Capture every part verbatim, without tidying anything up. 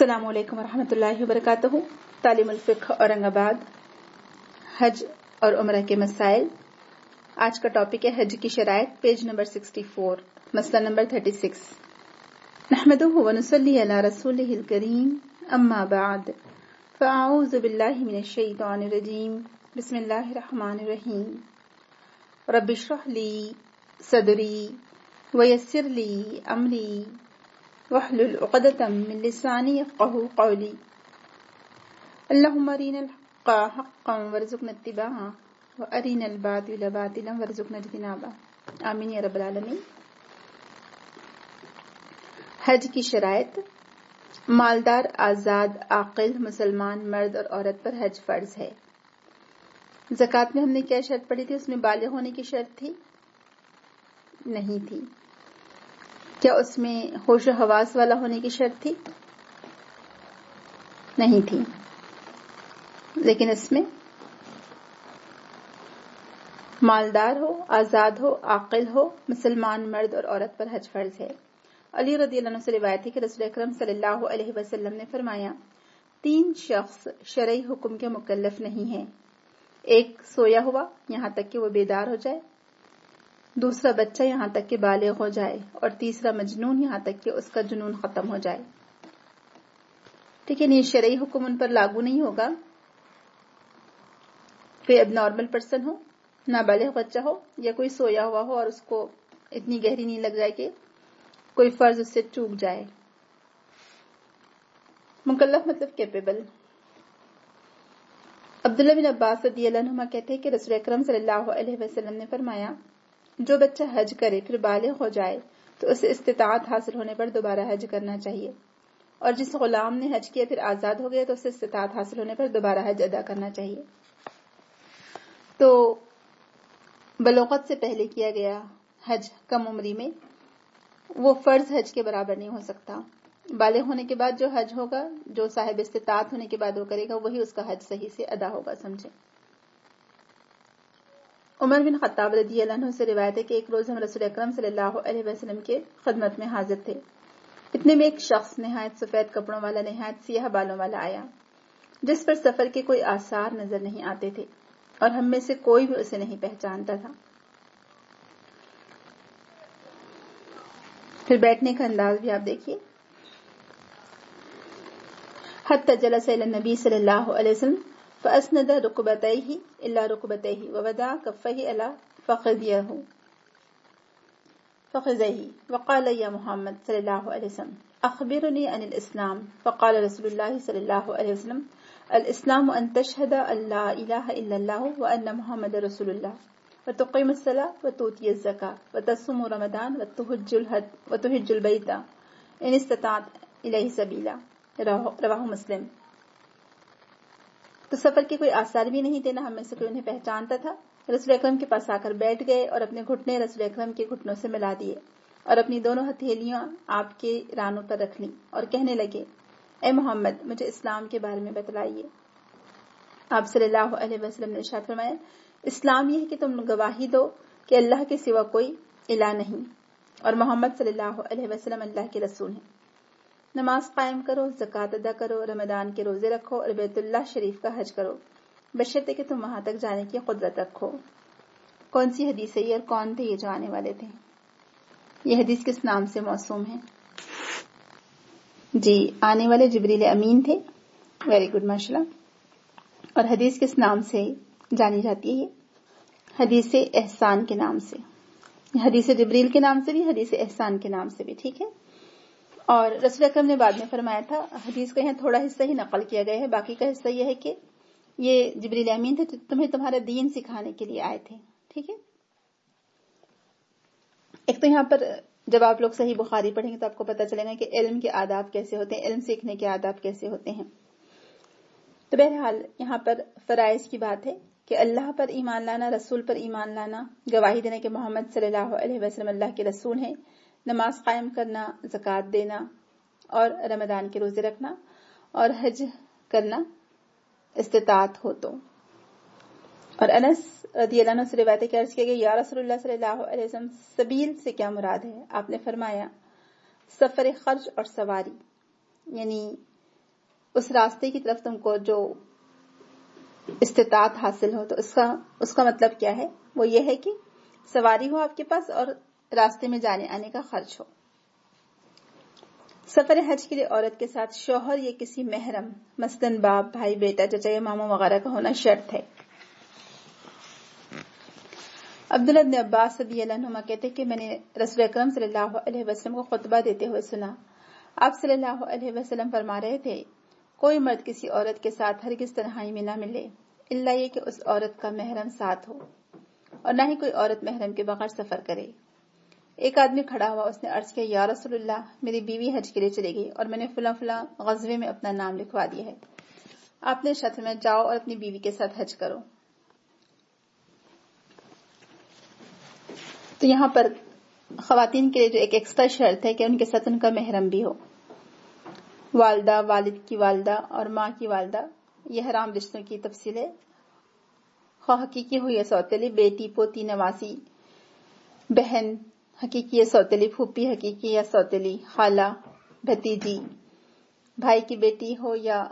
السلام علیکم ورحمۃ اللہ وبرکاتہ۔ تعلیم الفقہ اورنگ آباد، حج اور عمرہ کے مسائل۔ آج کا ٹاپک ہے حج کی شرائط، پیج نمبر سکسٹی فور، مسئلہ نمبر تھرٹی سکس۔ نحمدہ ونصلی علی رسولہ الکریم، اما بعد، فاعوذ باللہ من الشیطان الرجیم، بسم اللہ الرحمن الرحیم۔ رب اشرح لی صدری ویسر لی امری واحلل عقدۃ من لسانی یفقہوا قولی۔ اللہم ارنا الحق حقا وارزقنا اتباعہ وارنا الباطل باطلا وارزقنا اجتنابہ، آمین یا رب العالمین۔ حج کی شرائط: مالدار، آزاد، عاقل، مسلمان مرد اور عورت پر حج فرض ہے۔ زکوٰۃ میں ہم نے کیا شرط پڑھی تھی؟ اس میں بالغ ہونے کی شرط تھی؟ نہیں تھی۔ کیا اس میں ہوش و حواس والا ہونے کی شرط تھی؟ نہیں تھی۔ لیکن اس میں مالدار ہو، آزاد ہو، عاقل ہو، مسلمان مرد اور عورت پر حج فرض ہے۔ علی رضی اللہ عنہ سے روایت ہے کہ رسول اکرم صلی اللہ علیہ وسلم نے فرمایا، تین شخص شرعی حکم کے مکلف نہیں ہیں، ایک سویا ہوا یہاں تک کہ وہ بیدار ہو جائے، دوسرا بچہ یہاں تک کہ بالغ ہو جائے، اور تیسرا مجنون یہاں تک کہ اس کا جنون ختم ہو جائے۔ ٹھیک ہے، یہ شرعی حکم ان پر لاگو نہیں ہوگا۔ کوئی اب نارمل پرسن ہو، نابالغ بچہ ہو، یا کوئی سویا ہوا ہو اور اس کو اتنی گہری نیند لگ جائے کہ کوئی فرض اس سے چوک جائے۔ مکلف مطلب کیپیبل۔ عبداللہ بن عباس رضی اللہ عنہما کہتے ہیں کہ رسول اکرم صلی اللہ علیہ وسلم نے فرمایا، جو بچہ حج کرے پھر بالغ ہو جائے تو اسے استطاعت حاصل ہونے پر دوبارہ حج کرنا چاہیے، اور جس غلام نے حج کیا پھر آزاد ہو گیا تو اسے استطاعت حاصل ہونے پر دوبارہ حج ادا کرنا چاہیے۔ تو بلوغت سے پہلے کیا گیا حج کم عمری میں وہ فرض حج کے برابر نہیں ہو سکتا۔ بالغ ہونے کے بعد جو حج ہوگا، جو صاحب استطاعت ہونے کے بعد وہ کرے گا، وہی اس کا حج صحیح سے ادا ہوگا، سمجھے۔ عمر بن خطاب رضی اللہ عنہ سے روایت ہے کہ ایک روز ہم رسول اکرم صلی اللہ علیہ وسلم کے خدمت میں حاضر تھے۔ اتنے میں ایک شخص نہایت سفید کپڑوں والا، نہایت سیاہ بالوں والا آیا، جس پر سفر کے کوئی آثار نظر نہیں آتے تھے، اور ہم میں سے کوئی بھی اسے نہیں پہچانتا تھا۔ پھر بیٹھنے کا انداز بھی آپ دیکھیے۔ حتی جلس الی النبی صلی اللہ علیہ وسلم فاسند رکبتیہ الا رکبتیہ ووضع کفیہ علی فخذیہ فخذیہ وقال یا محمد صلی اللہ علیہ وسلم اخبرنی عن الاسلام، فقال رسول اللہ صلی اللہ علیہ وسلم الاسلام ان تشہد ان لا الہ الا اللہ وان محمد رسول اللہ وتقیم الصلاۃ وتؤتی الزکاۃ وتصوم رمضان وتحج البیت ان استطعت الیہ سبیلا، رواہ مسلم۔ تو سفر کے کوئی آثار بھی نہیں تھے، نہ ہم میں سے کوئی انہیں پہچانتا تھا۔ رسول اکرم کے پاس آ کر بیٹھ گئے اور اپنے گھٹنے رسول اکرم کے گھٹنوں سے ملا دیے اور اپنی دونوں ہتھیلیاں آپ کے رانوں پر رکھ لیں اور کہنے لگے، اے محمد، مجھے اسلام کے بارے میں بتلائیے۔ آپ صلی اللہ علیہ وسلم نے ارشاد فرمایا، اسلام یہ ہے کہ تم گواہی دو کہ اللہ کے سوا کوئی الہ نہیں اور محمد صلی اللہ علیہ وسلم اللہ کے رسول ہیں، نماز قائم کرو، زکوٰۃ ادا کرو، رمضان کے روزے رکھو اور بیت اللہ شریف کا حج کرو، بشرطے کہ تم وہاں تک جانے کی قدرت رکھو۔ کون سی حدیث ہے یہ اور کون تھے یہ جو آنے والے تھے؟ یہ حدیث کس نام سے موسوم ہے؟ جی، آنے والے جبریل امین تھے۔ ویری گڈ، ماشاءاللہ۔ اور حدیث کس نام سے جانی جاتی ہے؟ حدیث احسان کے نام سے، حدیث جبریل کے نام سے بھی، حدیث احسان کے نام سے بھی، ٹھیک ہے۔ اور رسول اکرم نے بعد میں فرمایا تھا، حدیث کا یہاں تھوڑا حصہ ہی نقل کیا گیا ہے، باقی کا حصہ یہ ہے کہ یہ جبریل امین تھے، تمہیں تمہارا دین سکھانے کے لیے آئے تھے، ٹھیک ہے۔ ایک تو یہاں پر جب آپ لوگ صحیح بخاری پڑھیں گے تو آپ کو پتہ چلے گا کہ علم کے آداب کیسے ہوتے ہیں، علم سیکھنے کے آداب کیسے ہوتے ہیں۔ تو بہرحال یہاں پر فرائض کی بات ہے کہ اللہ پر ایمان لانا، رسول پر ایمان لانا، گواہی دینا کہ محمد صلی اللہ علیہ وسلم اللہ کے رسول ہیں، نماز قائم کرنا، زکوٰۃ دینا اور رمضان کے روزے رکھنا اور حج کرنا استطاعت ہو تو۔ اور انس رضی اللہ عنہ سے روایت ہے کہ عرض کیا گیا، یا رسول اللہ صلی اللہ علیہ وسلم سبیل سے کیا مراد ہے؟ آپ نے فرمایا سفر خرچ اور سواری، یعنی اس راستے کی طرف تم کو جو استطاعت حاصل ہو، تو اس کا اس کا مطلب کیا ہے؟ وہ یہ ہے کہ سواری ہو آپ کے پاس اور راستے میں جانے آنے کا خرچ ہو۔ سفر حج کے لیے عورت کے ساتھ شوہر یا کسی محرم مثلاً باپ، بھائی، بیٹا، چچا یا ماموں وغیرہ کا ہونا شرط ہے۔ عبداللہ بن عباس رضی اللہ عنہما کہتے کہ میں نے رسول اکرم صلی اللہ علیہ وسلم کو خطبہ دیتے ہوئے سنا۔ آپ صلی اللہ علیہ وسلم فرما رہے تھے، کوئی مرد کسی عورت کے ساتھ ہرگز تنہائی میں نہ ملے الا یہ کہ اس عورت کا محرم ساتھ ہو، اور نہ ہی کوئی عورت محرم کے بغیر سفر کرے۔ ایک آدمی کھڑا ہوا، اس نے عرض کیا، یا رسول اللہ، میری بیوی حج کے لیے چلی گئی اور میں نے فلاں فلاں غزوے میں اپنا نام لکھوا دیا ہے۔ آپ نے ارشاد فرمایا، جاؤ اور اپنی بیوی کے ساتھ حج کرو۔ تو یہاں پر خواتین کے لیے جو ایک ایکسٹرا شرط ہے کہ ان کے ساتھ ان کا محرم بھی ہو، والدہ، والد کی والدہ اور ماں کی والدہ، یہ حرام رشتوں کی تفصیل ہے، خواہ حقیقی ہو یا سوتیلی، بیٹی، پوتی، نواسی، بہن حقیقی یا سوتیلی، پھوپھی حقیقی یا سوتیلی، خالہ، بھتیجی، بھائی کی بیٹی ہو یا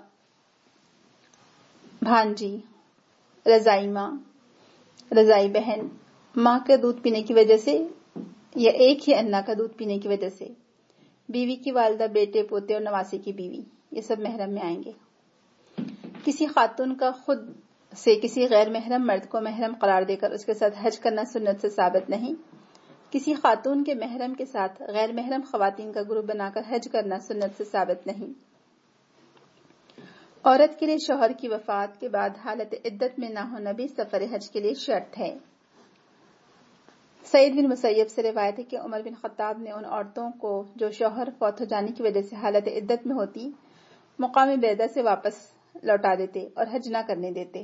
بھانجی، رضائی ماں، رضائی بہن، ماں کا دودھ پینے کی وجہ سے یا ایک ہی انا کا دودھ پینے کی وجہ سے، بیوی کی والدہ، بیٹے، پوتے اور نواسی کی بیوی، یہ سب محرم میں آئیں گے۔ کسی خاتون کا خود سے کسی غیر محرم مرد کو محرم قرار دے کر اس کے ساتھ حج کرنا سنت سے ثابت نہیں۔ کسی خاتون کے محرم کے ساتھ غیر محرم خواتین کا گروپ بنا کر حج کرنا سنت سے ثابت نہیں۔ عورت کے لیے شوہر کی وفات کے بعد حالت عدت میں نہ ہونا بھی سفر حج کے لیے شرط ہے۔ سعید بن مسیب سے روایت ہے کہ عمر بن خطاب نے ان عورتوں کو جو شوہر فوت ہو جانے کی وجہ سے حالت عدت میں ہوتی مقام بیدہ سے واپس لوٹا دیتے اور حج نہ کرنے دیتے۔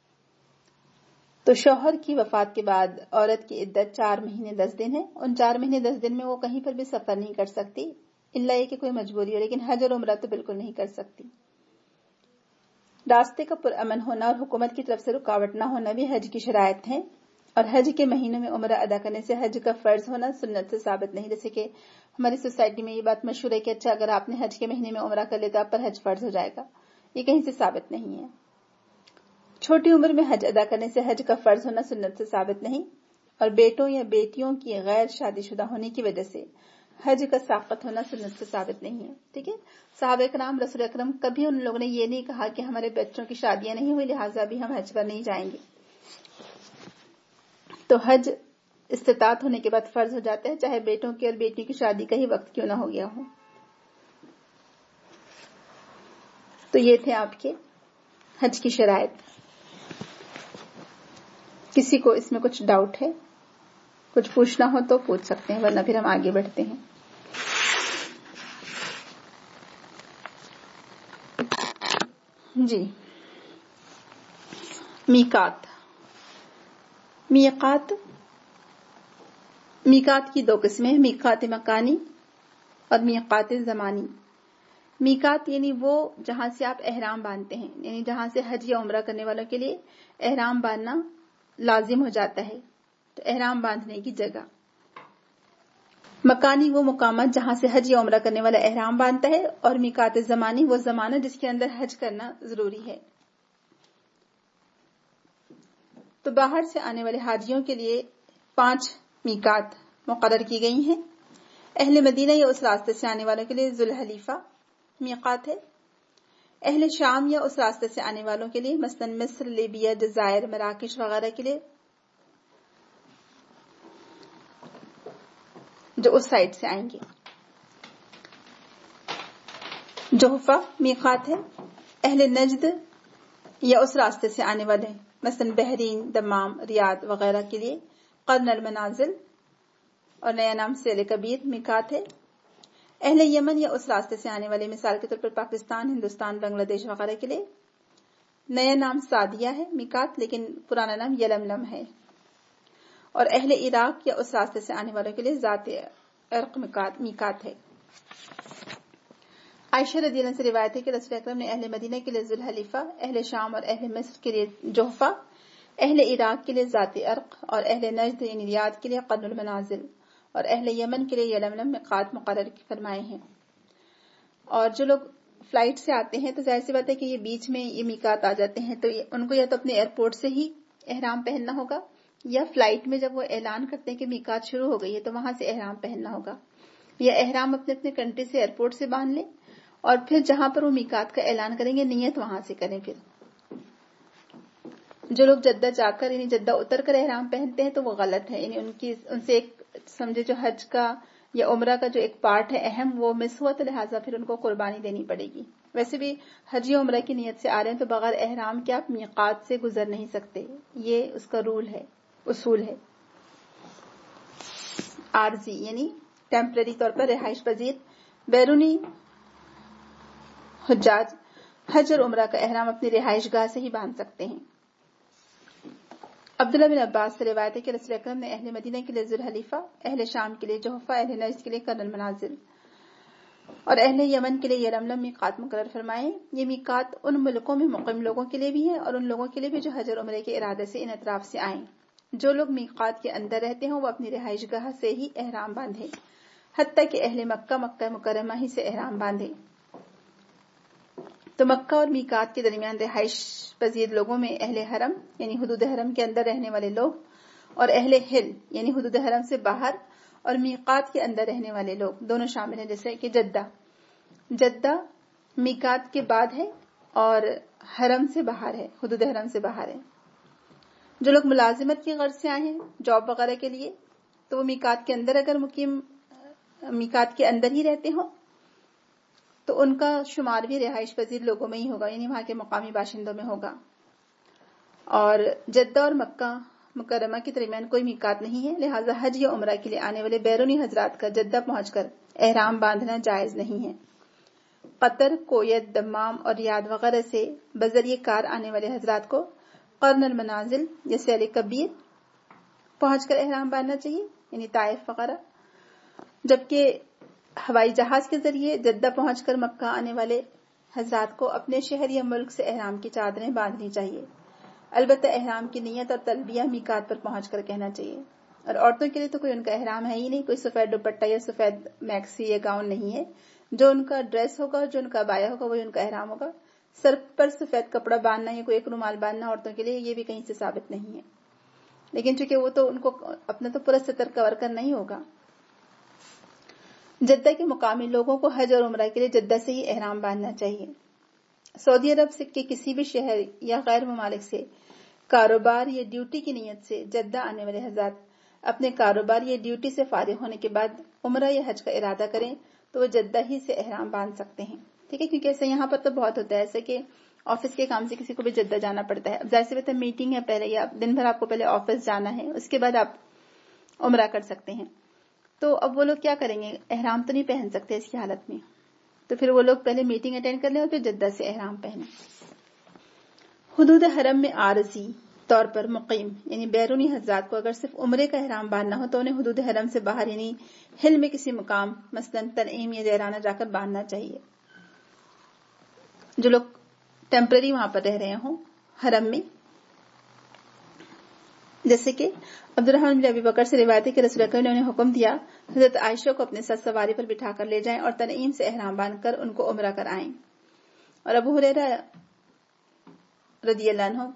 تو شوہر کی وفات کے بعد عورت کی عدت چار مہینے دس دن ہے۔ ان چار مہینے دس دن میں وہ کہیں پر بھی سفر نہیں کر سکتی الا یہ کہ کوئی مجبوری ہو، لیکن حج اور عمرہ تو بالکل نہیں کر سکتی۔ راستے کا پرامن ہونا اور حکومت کی طرف سے رکاوٹ نہ ہونا بھی حج کی شرائط ہیں، اور حج کے مہینوں میں عمرہ ادا کرنے سے حج کا فرض ہونا سنت سے ثابت نہیں۔ جیسے کہ ہماری سوسائٹی میں یہ بات مشہور ہے کہ اچھا اگر آپ نے حج کے مہینے میں عمرہ کر لیا تو آپ پر حج فرض ہو جائے گا، یہ کہیں سے ثابت نہیں ہے۔ چھوٹی عمر میں حج ادا کرنے سے حج کا فرض ہونا سنت سے ثابت نہیں، اور بیٹوں یا بیٹیوں کی غیر شادی شدہ ہونے کی وجہ سے حج کا ساقط ہونا سنت سے ثابت نہیں ہے۔ ٹھیک ہے، صحابہ کرام رسول اکرم کبھی ان لوگوں نے یہ نہیں کہا کہ ہمارے بچوں کی شادیاں نہیں ہوئی لہٰذا بھی ہم حج پر نہیں جائیں گے۔ تو حج استطاعت ہونے کے بعد فرض ہو جاتا ہے، چاہے بیٹوں کی اور بیٹیوں کی شادی کا ہی وقت کیوں نہ ہو گیا ہو۔ تو یہ تھے آپ کے حج کی شرائط۔ کسی کو اس میں کچھ ڈاؤٹ ہے، کچھ پوچھنا ہو تو پوچھ سکتے ہیں، ورنہ پھر ہم آگے بڑھتے ہیں۔ جی، میقات۔ میقات میقات کی دو قسمیں، میقات مکانی اور میقات زمانی۔ میقات یعنی وہ جہاں سے آپ احرام باندھتے ہیں، یعنی جہاں سے حج یا عمرہ کرنے والوں کے لیے احرام باندھنا لازم ہو جاتا ہے، تو احرام باندھنے کی جگہ۔ مکانی وہ مقامات جہاں سے حج یا عمرہ کرنے والا احرام باندھتا ہے، اور میقات زمانی وہ زمانہ جس کے اندر حج کرنا ضروری ہے۔ تو باہر سے آنے والے حاجیوں کے لیے پانچ میقات مقرر کی گئی ہیں۔ اہل مدینہ یا اس راستے سے آنے والوں کے لیے ذوالحلیفہ میقات ہے۔ اہل شام یا اس راستے سے آنے والوں کے لیے مثلاً مصر، لیبیا، جزائر، مراکش وغیرہ کے لیے جو اس سائڈ سے آئیں گے، جوحفہ میقات ہے۔ اہل نجد یا اس راستے سے آنے والے مثلاً بحرین، دمام، ریاض وغیرہ کے لیے قرن المنازل اور نیا نام سیل کبیر میقات ہے۔ اہل یمن یا اس راستے سے آنے والے مثال کے طور پر پاکستان، ہندوستان، بنگلہ دیش وغیرہ کے لیے نیا نام سعدیہ ہے میقات، لیکن پرانا نام یلملم ہے۔ اور اہل عراق یا اس راستے سے آنے والوں کے لیے ذات عرق میقات ہے۔ عائشہ رضی اللہ عنہا سے روایت ہے کہ رسول اکرم نے اہل مدینہ کے لیے ذوالحلیفہ، اہل شام اور اہل مصر کے لیے جوحفہ، اہل عراق کے لیے ذات عرق اور اہل نجد یعنی ریاض کے لیے قرن المنازل اور اہل یمن کے لیے یلملم میقات مقرر فرمائے ہیں۔ اور جو لوگ فلائٹ سے آتے ہیں تو ظاہر سی بات ہے کہ یہ بیچ میں یہ میقات آ جاتے ہیں، تو ان کو یا تو اپنے ایئرپورٹ سے ہی احرام پہننا ہوگا، یا فلائٹ میں جب وہ اعلان کرتے ہیں کہ میقات شروع ہو گئی ہے تو وہاں سے احرام پہننا ہوگا، یا احرام اپنے اپنے کنٹری سے ایئرپورٹ سے باندھ لیں اور پھر جہاں پر وہ میقات کا اعلان کریں گے نیت وہاں سے کریں۔ پھر جو لوگ جدہ جا کر یعنی جدہ اتر کر احرام پہنتے ہیں تو وہ غلط ہے، یعنی ان کی ان سے ایک سمجھے جو حج کا یا عمرہ کا جو ایک پارٹ ہے اہم وہ مس ہوا، تو لہٰذا پھر ان کو قربانی دینی پڑے گی۔ ویسے بھی حج یا عمرہ کی نیت سے آ رہے ہیں تو بغیر احرام کے آپ میقات سے گزر نہیں سکتے، یہ اس کا رول ہے، اصول ہے۔ عارضی یعنی ٹیمپرری طور پر رہائش پذیر بیرونی حجاج حج اور عمرہ کا احرام اپنی رہائش گاہ سے ہی باندھ سکتے ہیں۔ عبداللہ بن عباس سے روایت ہے کہ رسول اکرم نے اہل مدینہ کے لیے ذوالحلیفہ، اہل شام کے لیے جحفہ، اہل نجد کے لیے قرن المنازل اور اہل یمن کے لیے یلملم میقات مقرر فرمائے۔ یہ میقات ان ملکوں میں مقیم لوگوں کے لیے بھی ہیں اور ان لوگوں کے لیے بھی جو حج اور عمرے کے ارادے سے ان اطراف سے آئیں۔ جو لوگ میقات کے اندر رہتے ہوں وہ اپنی رہائش گاہ سے ہی احرام باندھیں، حتیٰ کہ اہل مکہ مکہ مکرمہ ہی سے احرام باندھیں۔ تو مکہ اور میقات کے درمیان رہائش پذیر لوگوں میں اہل حرم یعنی حدود حرم کے اندر رہنے والے لوگ، اور اہل حل یعنی حدود حرم سے باہر اور میقات کے اندر رہنے والے لوگ دونوں شامل ہیں۔ جیسے کہ جدہ جدہ میقات کے بعد ہے اور حرم سے باہر ہے، حدود حرم سے باہر ہے۔ جو لوگ ملازمت کی غرض سے آئے ہیں جاب وغیرہ کے لیے تو وہ میقات کے اندر اگر مقیم میقات کے اندر ہی رہتے ہوں تو ان کا شمار بھی رہائش پذیر لوگوں میں ہی ہوگا، یعنی وہاں کے مقامی باشندوں میں ہوگا۔ اور جدہ اور مکہ مکرمہ کے درمیان کوئی میقات نہیں ہے، لہٰذا حج یا عمرہ کے لیے آنے والے بیرونی حضرات کا جدہ پہنچ کر احرام باندھنا جائز نہیں ہے۔ قطر، کویت، دمام اور ریاض وغیرہ سے بذریعہ کار آنے والے حضرات کو قرن المنازل یا سیل کبیر پہنچ کر احرام باندھنا چاہیے، یعنی طائف وغیرہ، جبکہ ہوائی جہاز کے ذریعے جدہ پہنچ کر مکہ آنے والے حضرات کو اپنے شہر یا ملک سے احرام کی چادریں باندھنی چاہیے، البتہ احرام کی نیت اور تلبیہ میقات پر پہنچ کر کہنا چاہیے۔ اور عورتوں کے لیے تو کوئی ان کا احرام ہے ہی نہیں، کوئی سفید دوپٹہ یا سفید میکسی یا گاؤن نہیں ہے، جو ان کا ڈریس ہوگا، جو ان کا عبایا ہوگا وہی ان کا احرام ہوگا۔ سر پر سفید کپڑا باندھنا یا کوئی ایک رومال باندھنا عورتوں کے لیے یہ بھی کہیں سے ثابت نہیں ہے، لیکن چونکہ وہ تو ان کو اپنا تو پورا ستر کور کرنا ہی ہوگا۔ جدہ کے مقامی لوگوں کو حج اور عمرہ کے لیے جدہ سے ہی احرام باندھنا چاہیے۔ سعودی عرب کے کسی بھی شہر یا غیر ممالک سے کاروبار یا ڈیوٹی کی نیت سے جدہ آنے والے حضرات اپنے کاروبار یا ڈیوٹی سے فارغ ہونے کے بعد عمرہ یا حج کا ارادہ کریں تو وہ جدہ ہی سے احرام باندھ سکتے ہیں، ٹھیک ہے؟ کیونکہ ایسے یہاں پر تو بہت ہوتا ہے ایسے کہ آفس کے کام سے کسی کو بھی جدہ جانا پڑتا ہے، اب ظاہر سی بات ہے میٹنگ ہے پہلے یا دن بھر آپ کو پہلے آفس جانا ہے، اس کے بعد آپ عمرہ کر سکتے ہیں۔ تو اب وہ لوگ کیا کریں گے؟ احرام تو نہیں پہن سکتے اس کی حالت میں، تو پھر وہ لوگ پہلے میٹنگ اٹینڈ کر لیں اور پھر جدہ سے احرام پہنیں۔ حدود حرم میں عارضی طور پر مقیم یعنی بیرونی حضرات کو اگر صرف عمرے کا احرام باندھنا ہو تو انہیں حدود حرم سے باہر یعنی ہل میں کسی مقام مثلاً تنعیم یا جیرانہ جا کر باندھنا چاہیے۔ جو لوگ ٹیمپرری وہاں پر رہ رہے ہوں حرم میں، جیسے کہ عبدالرحمن بن ابی بکر سے روایت ہے کہ رسول اکرم نے انہیں حکم دیا حضرت عائشہ کو اپنے ساتھ سواری پر بٹھا کر لے جائیں اور تنعیم سے احرام باندھ کر ان کو عمرہ کرائیں۔ اور ابو ہریرہ رضی اللہ عنہ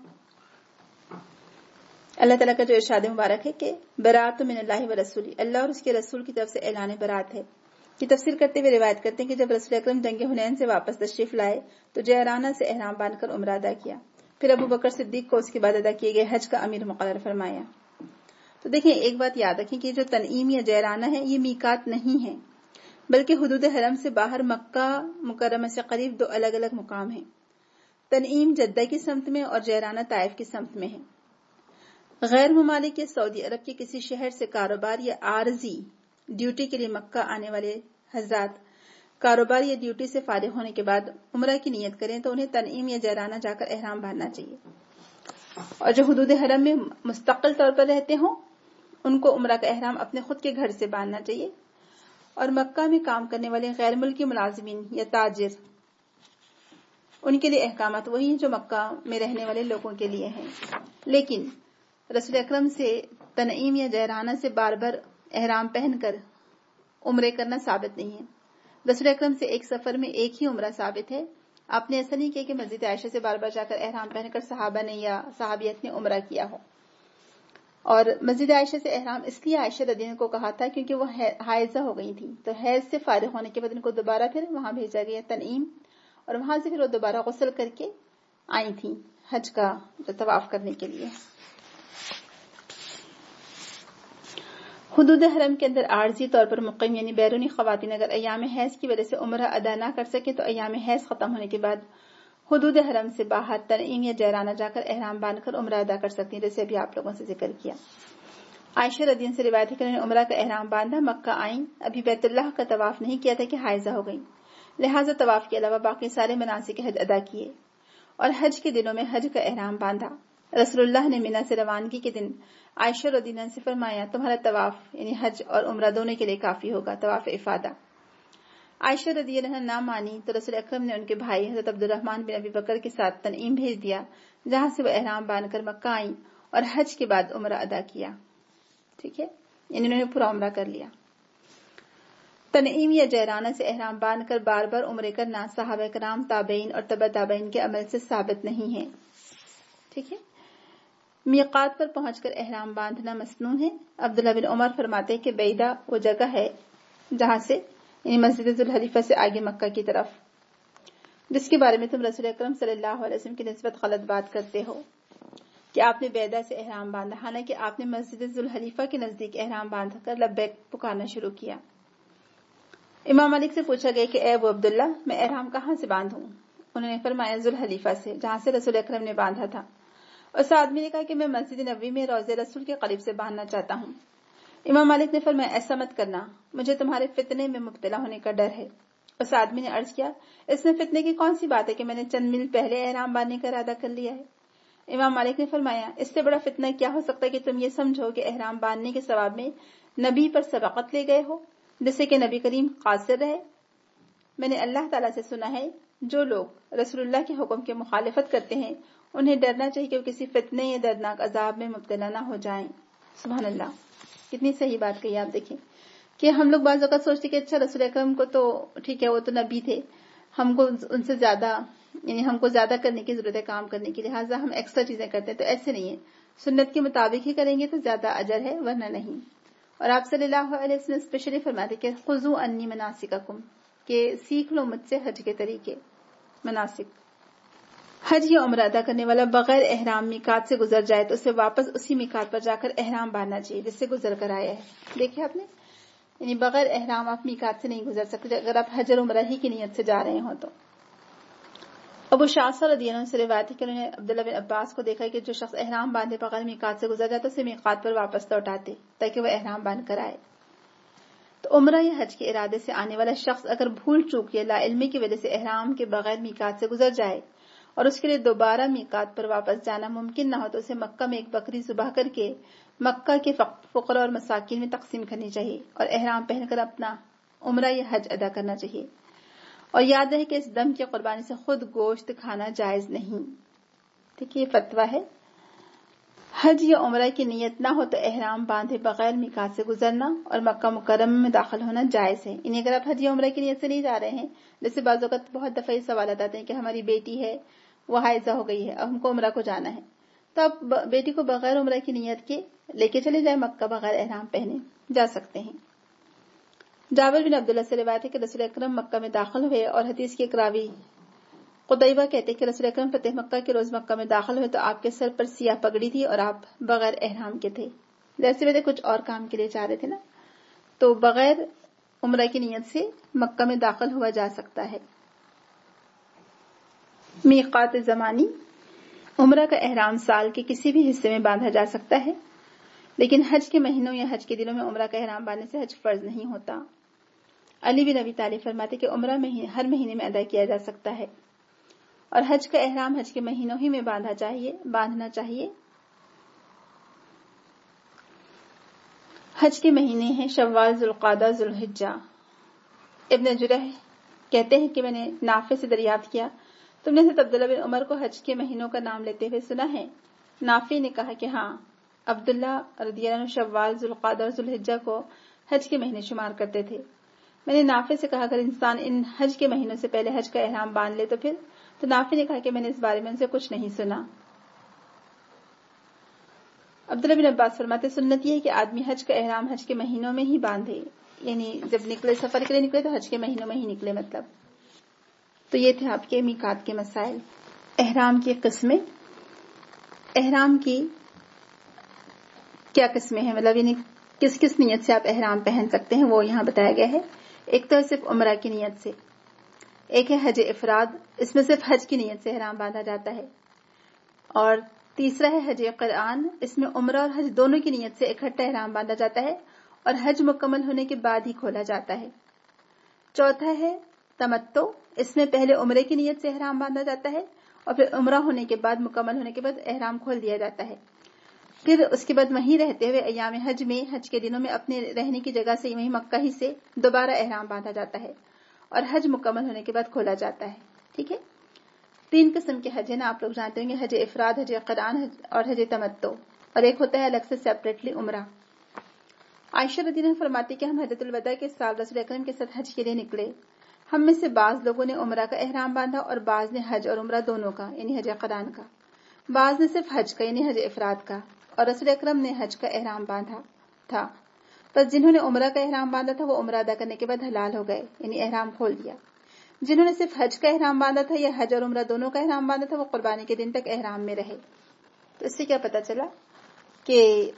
اللہ تعالیٰ کا جو ارشاد مبارک ہے کہ برات من اللہ و رسولی، اللہ اور اس کے رسول کی طرف سے اعلان برات ہے، کی تفسیر کرتے ہوئے روایت کرتے ہیں کہ جب رسول اکرم جنگ حنین سے واپس تشریف لائے تو جیرانہ سے احرام باندھ کر عمرہ ادا کیا، پھر ابو بکر صدیق کو اس کے بعد ادا کیے گئے حج کا امیر مقرر فرمایا۔ تو دیکھیں ایک بات یاد رکھیں کہ جو تنعیم یا جیرانہ ہے یہ میقات نہیں ہے، بلکہ حدود حرم سے باہر مکہ مکرمہ سے قریب دو الگ الگ مقام ہیں۔ تنعیم جدہ کی سمت میں اور جیرانہ طائف کی سمت میں ہے۔ غیر ممالک کے سعودی عرب کے کسی شہر سے کاروبار یا عارضی ڈیوٹی کے لیے مکہ آنے والے حضرات کاروبار یا ڈیوٹی سے فارغ ہونے کے بعد عمرہ کی نیت کریں تو انہیں تنعیم یا جیرانہ جا کر احرام باندھنا چاہیے، اور جو حدود حرم میں مستقل طور پر رہتے ہوں ان کو عمرہ کا احرام اپنے خود کے گھر سے باندھنا چاہیے، اور مکہ میں کام کرنے والے غیر ملکی ملازمین یا تاجر ان کے لیے احکامات وہی ہیں جو مکہ میں رہنے والے لوگوں کے لیے ہیں۔ لیکن رسول اکرم سے تنعیم یا جیرانہ سے بار بار احرام پہن کر عمرے کرنا ثابت نہیں ہے، رسول اکرم سے ایک سفر میں ایک ہی عمرہ ثابت ہے. آپ نے ایسا نہیں کیا کہ مسجد عائشہ سے بار بار جا کر احرام پہن کر صحابہ نے یا صحابیت نے عمرہ کیا ہو. اور مسجد عائشہ سے احرام اس لیے عائشہ رضی اللہ عنہا کو کہا تھا کیونکہ وہ حائضہ ہو گئی تھی، تو حیض سے فارغ ہونے کے بعد ان کو دوبارہ پھر وہاں بھیجا گیا تنعیم، اور وہاں سے پھر وہ دوبارہ غسل کر کے آئی تھیں حج کا طواف کرنے کے لیے. حدود حرم کے اندر عارضی طور پر مقیم یعنی بیرونی خواتین اگر ایام حیض کی وجہ سے عمرہ ادا نہ کر سکے تو ایام حیض ختم ہونے کے بعد حدود حرم سے باہر تنعیم یا جیرانہ جا کر احرام باندھ کر عمرہ ادا کر سکتی ہیں، جیسے ابھی آپ لوگوں سے ذکر کیا. عائشہ رضی اللہ عنہا سے روایت ہے کہ انہوں نے عمرہ کا احرام باندھا، مکہ آئیں، ابھی بیت اللہ کا طواف نہیں کیا تھا کہ حائضہ ہو گئیں، لہٰذا طواف کے علاوہ باقی سارے مناسک حج ادا کیے اور حج کے دنوں میں حج کا احرام باندھا. رسول اللہ نے مینا سے روانگی کے دن عائشہ رضی اللہ عنہا سے فرمایا تمہارا طواف یعنی حج اور عمرہ دونوں کے لیے کافی ہوگا، طواف افادہ. عائشہ رضی اللہ عنہا نہ مانی تو رسول اکرم نے ان کے بھائی حضرت عبد الرحمن بن ابی بکر کے ساتھ تنعیم بھیج دیا، جہاں سے وہ احرام باندھ کر مکہ آئیں اور حج کے بعد عمرہ ادا کیا. ٹھیک ہے، یعنی انہوں نے پورا عمرہ کر لیا. تنعیم یا جیرانہ سے احرام باندھ کر بار بار عمرے کرنا صحابہ کرام، تابعین اور تبع تابعین کے عمل سے ثابت نہیں ہے. ٹھیک ہے، میقات پر پہنچ کر احرام باندھنا مسنون ہے. عبداللہ بن عمر فرماتے ہیں کہ بیدہ وہ جگہ ہے جہاں سے یعنی مسجد ذوالحلیفہ سے آگے مکہ کی طرف، جس کے بارے میں تم رسول اکرم صلی اللہ علیہ وسلم کی نسبت غلط بات کرتے ہو کہ آپ نے بیدہ سے احرام باندھا، حالانکہ آپ نے مسجد ذوالحلیفہ کے نزدیک احرام باندھ کر لبیک پکارنا شروع کیا. امام مالک سے پوچھا گیا کہ اے ابو عبداللہ میں احرام کہاں سے باندھوں؟ انہوں نے فرمایا ذوالحلیفہ سے، جہاں سے رسول اکرم نے باندھا تھا. اس آدمی نے کہا کہ میں مسجد نبوی میں روضہ رسول کے قریب سے باندھنا چاہتا ہوں. امام مالک نے فرمایا ایسا مت کرنا، مجھے تمہارے فتنے میں مبتلا ہونے کا ڈر ہے. اس آدمی نے عرض کیا اس میں فتنے کی کون سی بات ہے کہ میں نے چند میل پہلے احرام باندھنے کا ارادہ کر لیا ہے. امام مالک نے فرمایا اس سے بڑا فتنہ کیا ہو سکتا ہے کہ تم یہ سمجھو کہ احرام باندھنے کے ثواب میں نبی پر سبقت لے گئے ہو، جس سے کہ نبی کریم قاصر رہے. میں نے اللہ تعالیٰ سے سنا ہے جو لوگ رسول اللہ کے حکم کی مخالفت کرتے ہیں انہیں ڈرنا چاہیے کہ وہ کسی فتنے یا دردناک عذاب میں مبتلا نہ ہو جائیں. سبحان اللہ، کتنی صحیح بات کہی آپ. دیکھیں کہ ہم لوگ بعض اوقات سوچتے کہ اچھا رسول اکرم کو تو ٹھیک ہے وہ تو نبی تھے، ہم کو ان سے زیادہ یعنی ہم کو زیادہ کرنے کی ضرورت ہے کام کرنے کی، لہٰذا ہم ایکسٹرا چیزیں کرتے ہیں. تو ایسے نہیں ہے، سنت کے مطابق ہی کریں گے تو زیادہ اجر ہے ورنہ نہیں. اور آپ صلی اللہ علیہ وسلم اسپیشلی فرماتے کہ خذوا انی مناسککم، کہ سیکھ لو مجھ سے حج کے طریقے مناسک. حج یا عمرہ ادا کرنے والا بغیر احرام میقات سے گزر جائے تو اسے واپس اسی میقات پر جا کر احرام باندھنا چاہیے جس سے گزر کر آیا ہے. دیکھیں آپ نے، یعنی بغیر احرام آپ میقات سے نہیں گزر سکتے اگر آپ حج اور عمرہ ہی کی نیت سے جا رہے ہوں تو. ابو شعثہ رضی اللہ عنہ سے روایت ہے کہ انہوں نے عبداللہ بن عباس کو دیکھا کہ جو شخص احرام باندھے بغیر میقات سے گزر جاتا اسے میقات پر واپس لوٹاتے تاکہ وہ احرام باندھ کر آئے. تو عمرہ یا حج کے ارادے سے آنے والا شخص اگر بھول چوک یا لا علمی کی وجہ سے احرام کے بغیر میقات سے گزر جائے اور اس کے لیے دوبارہ میقات پر واپس جانا ممکن نہ ہو تو اسے مکہ میں ایک بکری ذبح کر کے مکہ کے فقراء اور مساکین میں تقسیم کرنی چاہیے اور احرام پہن کر اپنا عمرہ یا حج ادا کرنا چاہیے. اور یاد رہے کہ اس دم کی قربانی سے خود گوشت کھانا جائز نہیں. ٹھیک ہے، یہ فتویٰ ہے. حج یا عمرہ کی نیت نہ ہو تو احرام باندھے بغیر میقات سے گزرنا اور مکہ مکرمہ میں داخل ہونا جائز ہے. یعنی اگر آپ حج یا عمرہ کی نیت سے نہیں جا رہے ہیں، جیسے بعض اوقات بہت دفعہ یہ سوالات آتے ہیں کہ ہماری بیٹی ہے وہ حائضہ ہو گئی ہے اب ہم کو عمرہ کو جانا ہے، تو آپ بیٹی کو بغیر عمرہ کی نیت کے لے کے چلے جائیں مکہ، بغیر احرام پہنے جا سکتے ہیں. جابر بن عبداللہ سے روایت ہے کہ رسول اکرم مکہ میں داخل ہوئے اور حدیث کے راوی قطیبہ کہتے کہ رسول اکرم فتح مکہ کے روز مکہ میں داخل ہوئے تو آپ کے سر پر سیاہ پگڑی تھی اور آپ بغیر احرام کے تھے. جیسے ویسے کچھ اور کام کے لیے جا رہے تھے نا، تو بغیر عمرہ کی نیت سے مکہ میں داخل ہوا جا سکتا ہے. میقات زمانی، عمرہ کا احرام سال کے کسی بھی حصے میں باندھا جا سکتا ہے، لیکن حج کے مہینوں یا حج کے دنوں میں عمرہ کا احرام باندھنے سے حج فرض نہیں ہوتا. علی بن ابی طالب فرماتے کہ عمرہ ہر مہینے میں ادا کیا جا سکتا ہے اور حج کا احرام حج کے مہینوں ہی میں باندھنا چاہیے باندھنا چاہیے حج کے مہینے ہیں شوال، ذوالقعدہ، ذوالحجہ. ابن جرح کہتے ہیں کہ میں نے نافع سے دریافت کیا تم نے حضرت عبداللہ بن عمر کو حج کے مہینوں کا نام لیتے ہوئے سنا ہے؟ نافع نے کہا کہ ہاں، عبداللہ رضی اللہ عنہ شوال، ذوالقعدہ اور ذوالحجہ کو حج کے مہینے شمار کرتے تھے. میں نے نافع سے کہا اگر انسان ان حج کے مہینوں سے پہلے حج کا احرام باندھ لے تو پھر تو نافع نے کہا کہ میں نے اس بارے میں ان سے کچھ نہیں سنا. عبداللہ بن عباس فرماتے سنت یہ ہے کہ آدمی حج کا احرام حج کے مہینوں میں ہی باندھے، یعنی جب نکلے سفر کے لیے نکلے تو حج کے مہینوں میں ہی نکلے مطلب. تو یہ تھے آپ کے میقات کے مسائل. احرام کی قسمیں، احرام کی کیا قسمیں ہیں، مطلب یعنی کس کس نیت سے آپ احرام پہن سکتے ہیں وہ یہاں بتایا گیا ہے. ایک تو صرف عمرہ کی نیت سے، ایک ہے حج افراد، اس میں صرف حج کی نیت سے احرام باندھا جاتا ہے، اور تیسرا ہے حج قرآن، اس میں عمرہ اور حج دونوں کی نیت سے اکٹھا احرام باندھا جاتا ہے اور حج مکمل ہونے کے بعد ہی کھولا جاتا ہے. چوتھا ہے تمتع، اس میں پہلے عمرے کی نیت سے احرام باندھا جاتا ہے اور پھر عمرہ ہونے کے بعد مکمل ہونے کے بعد احرام کھول دیا جاتا ہے. پھر اس کے بعد وہیں رہتے ہوئے ایام حج میں حج کے دنوں میں اپنے رہنے کی جگہ سے وہیں مکہ ہی سے دوبارہ احرام باندھا جاتا ہے اور حج مکمل ہونے کے بعد کھولا جاتا ہے. ٹھیک ہے، تین قسم کے حج ہیں نا، آپ لوگ جانتے ہوں گے، حج افراد، حج قرآن اور حج تمتع، اور ایک ہوتا ہے الگ سے سیپریٹلی عمرہ. عائشہ رضی اللہ عنہا فرماتی کہ ہم حجۃ الوداع کے سال رسول اکرم کے ساتھ حج کے لیے نکلے. ہم میں سے بعض لوگوں نے عمرہ کا احرام باندھا اور بعض نے حج اور عمرہ دونوں کا یعنی حج قرآن کا، بعض نے صرف حج کا یعنی حج افراد کا، اور رسول اکرم نے حج کا احرام باندھا تھا. بس جنہوں نے عمرہ کا احرام باندھا تھا وہ عمرہ ادا کرنے کے بعد حلال ہو گئے یعنی احرام کھول دیا. جنہوں نے صرف حج کا احرام باندھا تھا یا حج اور عمرہ دونوں کا احرام باندھا تھا وہ قربانی کے دن تک احرام میں رہے. تو اس سے کیا پتا چلا کہ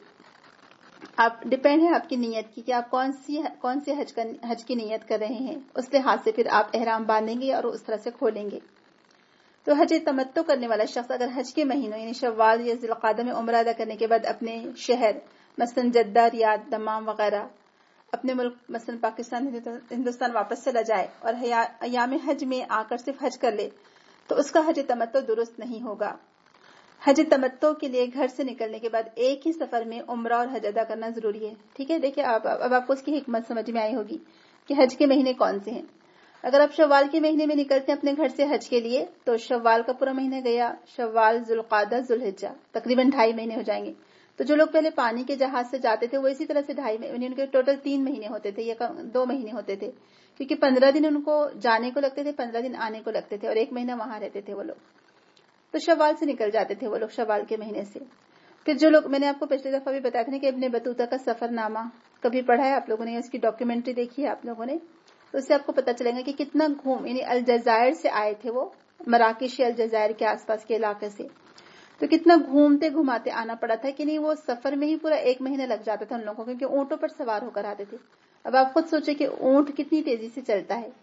آپ ڈپینڈ ہے آپ کی نیت کی کہ آپ کون سی کون سی حج کا حج کی نیت کر رہے ہیں، اس لحاظ سے پھر آپ احرام باندھیں گے اور اس طرح سے کھولیں گے. تو حج تمتع کرنے والا شخص اگر حج کے مہینوں یعنی شوال یا ذی القعدہ میں عمرہ ادا کرنے کے بعد اپنے شہر مثلا جدہ، ریاض، دمام وغیرہ اپنے ملک مثلا پاکستان، ہندوستان واپس چلا جائے اور ایام حج میں آ کر صرف حج کر لے تو اس کا حج تمتع درست نہیں ہوگا. حج تمتع کے لیے گھر سے نکلنے کے بعد ایک ہی سفر میں عمرہ اور حج ادا کرنا ضروری ہے. ٹھیک ہے، دیکھیں اب اب آپ کو اس کی حکمت سمجھ میں آئی ہوگی کہ حج کے مہینے کون سے ہیں. اگر آپ شوال کے مہینے میں نکلتے ہیں اپنے گھر سے حج کے لیے تو شوال کا پورا مہینہ گیا، شوال، ذوالقعدہ، ذوالحجہ، تقریباً ڈھائی مہینے ہو جائیں گے. تو جو لوگ پہلے پانی کے جہاز سے جاتے تھے وہ اسی طرح سے ڈھائی مہینے، ان کے ٹوٹل تین مہینے ہوتے تھے یا دو مہینے ہوتے تھے، کیونکہ پندرہ دن ان کو جانے کو لگتے تھے، پندرہ دن آنے کو لگتے تھے اور ایک مہینہ وہاں رہتے تھے وہ لوگ. تو شوال سے نکل جاتے تھے وہ لوگ، شوال کے مہینے سے. پھر جو لوگ، میں نے آپ کو پچھلی دفعہ بھی بتایا تھا کہ ابن بطوطہ کا سفر نامہ کبھی پڑھا ہے آپ لوگوں نے، اس کی ڈاکیومنٹری دیکھی ہے آپ لوگوں نے، تو اس سے آپ کو پتا چلے گا کہ کتنا گھوم، یعنی الجزائر سے آئے تھے وہ، مراکش الجزائر کے آس پاس کے علاقے سے، تو کتنا گھومتے گھماتے آنا پڑا تھا کہ نہیں، وہ سفر میں ہی پورا ایک مہینہ لگ جاتا تھا ان لوگوں کو، کیونکہ اونٹوں پر سوار ہو کر آتے تھے. اب آپ خود سوچیں کہ اونٹ کتنی تیزی سے چلتا ہے،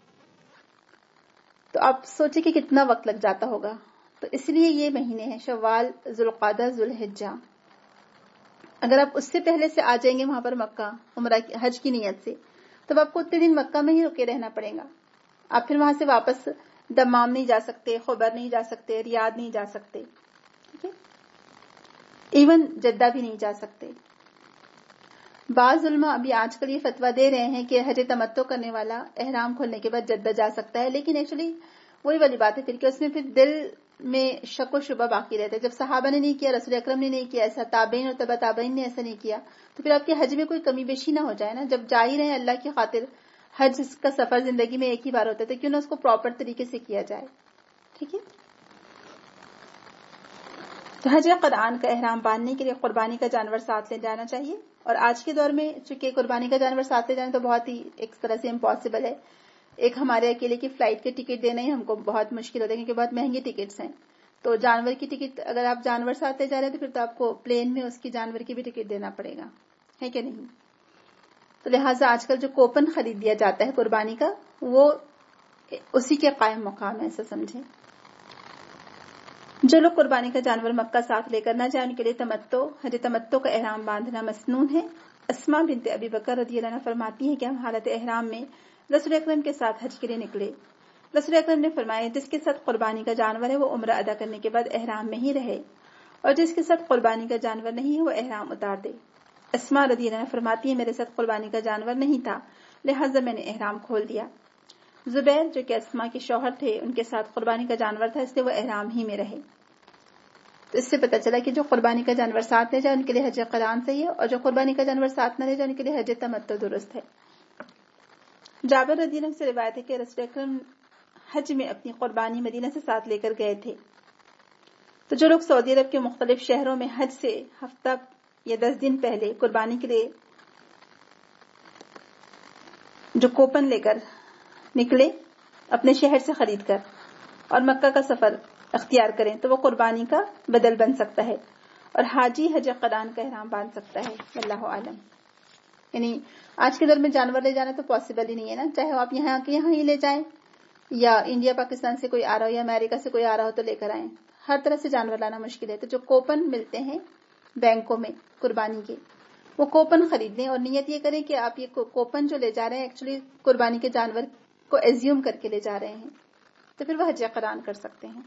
تو آپ سوچیں کہ کتنا وقت لگ جاتا ہوگا. تو اس لیے یہ مہینے ہیں شوال، ذوالقعدہ، ذوالحجہ. اگر آپ اس سے پہلے سے آ جائیں گے وہاں پر مکہ عمرہ حج کی نیت سے تو آپ کو اتنے دن مکہ میں ہی رکے رہنا پڑے گا. آپ پھر وہاں سے واپس دمام نہیں جا سکتے، خبر نہیں جا سکتے، ریاض نہیں جا سکتے، ٹھیک ہے، ایون جدہ بھی نہیں جا سکتے. بعض علماء ابھی آج کل یہ فتویٰ دے رہے ہیں کہ حج تمتع کرنے والا احرام کھولنے کے بعد جدہ جا سکتا ہے، لیکن ایکچولی وہی والی بات ہے پھر کہ اس میں پھر دل میں شک و شبہ باقی رہتا ہے. جب صحابہ نے نہیں کیا، رسول اکرم نے نہیں کیا ایسا، تابعین اور تبع تابعین نے ایسا نہیں کیا، تو پھر آپ کے حج میں کوئی کمی بیشی نہ ہو جائے نا. جب جا ہی رہے ہیں اللہ کی خاطر، حج کا سفر زندگی میں ایک ہی بار ہوتا ہے، تو کیوں نہ اس کو پراپر طریقے سے کیا جائے. ٹھیک ہے، تو حج قرآن کا احرام باندھنے کے لیے قربانی کا جانور ساتھ لے جانا چاہیے. اور آج کے دور میں چونکہ قربانی کا جانور ساتھ لے جانا تو بہت ہی ایک طرح سے امپاسبل ہے. ایک ہمارے اکیلے کی فلائٹ کے ٹکٹ دینا ہی ہم کو بہت مشکل ہوتا ہے کیونکہ بہت مہنگی ٹکٹس ہیں. تو جانور کی ٹکٹ، اگر آپ جانور ساتھ لے جا رہے ہیں تو پھر تو آپ کو پلین میں اس کی جانور کی بھی ٹکٹ دینا پڑے گا، ہے کہ نہیں. تو لہٰذا آج کل جو کوپن خرید دیا جاتا ہے قربانی کا وہ اسی کے قائم مقام ہے، ایسا سمجھیں. جو لوگ قربانی کا جانور مکہ ساتھ لے کر نہ جائیں ان کے لیے تمتع حج تمتع کا احرام باندھنا مسنون ہے. اسماء بنت ابی بکر رضی اللہ عنہا فرماتی ہیں کہ ہم حالت احرام میں رسول اکرم کے ساتھ حج کے لیے نکلے. رسول اکرم نے فرمایا جس کے ساتھ قربانی کا جانور ہے وہ عمرہ ادا کرنے کے بعد احرام میں ہی رہے، اور جس کے ساتھ قربانی کا جانور نہیں ہے وہ احرام اتار دے. اسماء رضی اللہ عنہا فرماتی ہیں میرے ساتھ قربانی کا جانور نہیں تھا لہٰذا میں نے احرام کھول دیا. زبیر جو کہ اسماء کے شوہر تھے ان کے ساتھ قربانی کا جانور تھا اس لیے وہ احرام ہی میں رہے. تو اس سے پتہ چلا کہ جو قربانی کا جانور ساتھ لے جائے ان کے لیے حج قرآن صحیح ہے، اور جو قربانی کا جانور ساتھ نہ لے جائے ان کے لیے حج تمتع درست ہے. جابر رضی اللہ عنہ سے روایت ہے کہ رسول اکرم حج میں اپنی قربانی مدینہ سے ساتھ لے کر گئے تھے. تو جو لوگ سعودی عرب کے مختلف شہروں میں حج سے ہفتہ یا دس دن پہلے قربانی کے لیے جو کوپن لے کر نکلے اپنے شہر سے خرید کر اور مکہ کا سفر اختیار کریں تو وہ قربانی کا بدل بن سکتا ہے اور حاجی حج قران کا احرام باندھ سکتا ہے. واللہ عالم. یعنی آج کے دور میں جانور لے جانا تو پاسبل ہی نہیں ہے نا, چاہے آپ یہاں کے یہاں ہی لے جائیں یا انڈیا پاکستان سے کوئی آ رہا ہو یا امریکہ سے کوئی آ رہا ہو تو لے کر آئیں. ہر طرح سے جانور لانا مشکل ہے. تو جو کوپن ملتے ہیں بینکوں میں قربانی کے, وہ کوپن خرید لیں اور نیت یہ کریں کہ آپ یہ کوپن جو لے جا رہے ہیں ایکچولی قربانی کے جانور کو ایزیوم کر کے لے جا رہے ہیں, تو پھر وہ حج قران کر سکتے ہیں.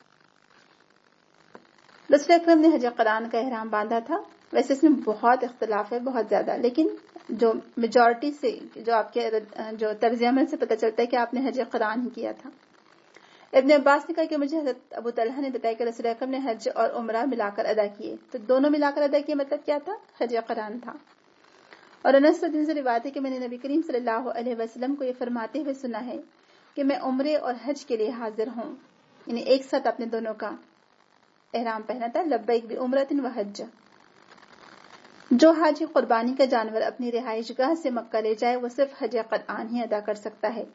رسول اکرم نے حج قران کا احرام باندھا تھا. ویسے اس میں بہت اختلاف ہے, بہت زیادہ, لیکن جو میجورٹی سے جو آپ کے جو طرز عمل سے پتہ چلتا ہے کہ آپ نے حج قران ہی کیا تھا. ابن عباس نے کہا کہ مجھے حضرت ابو طلحہ نے بتایا کہ رسول اکرم نے حج اور عمرہ ملا کر ادا کیے. تو دونوں ملا کر ادا کیے مطلب کیا تھا؟ حج قران تھا. اور انس رضی اللہ عنہ سے روایت ہے کہ میں نے نبی کریم صلی اللہ علیہ وسلم کو یہ فرماتے ہوئے سنا ہے کہ میں عمرے اور حج کے لیے حاضر ہوں. یعنی ایک ساتھ اپنے دونوں کا احرام پہنا تھا. لبیک بعمرۃ و حج. جو حاجی قربانی کا جانور اپنی رہائش گاہ سے مکہ لے جائے وہ صرف حج قران ہی ادا کر سکتا ہے.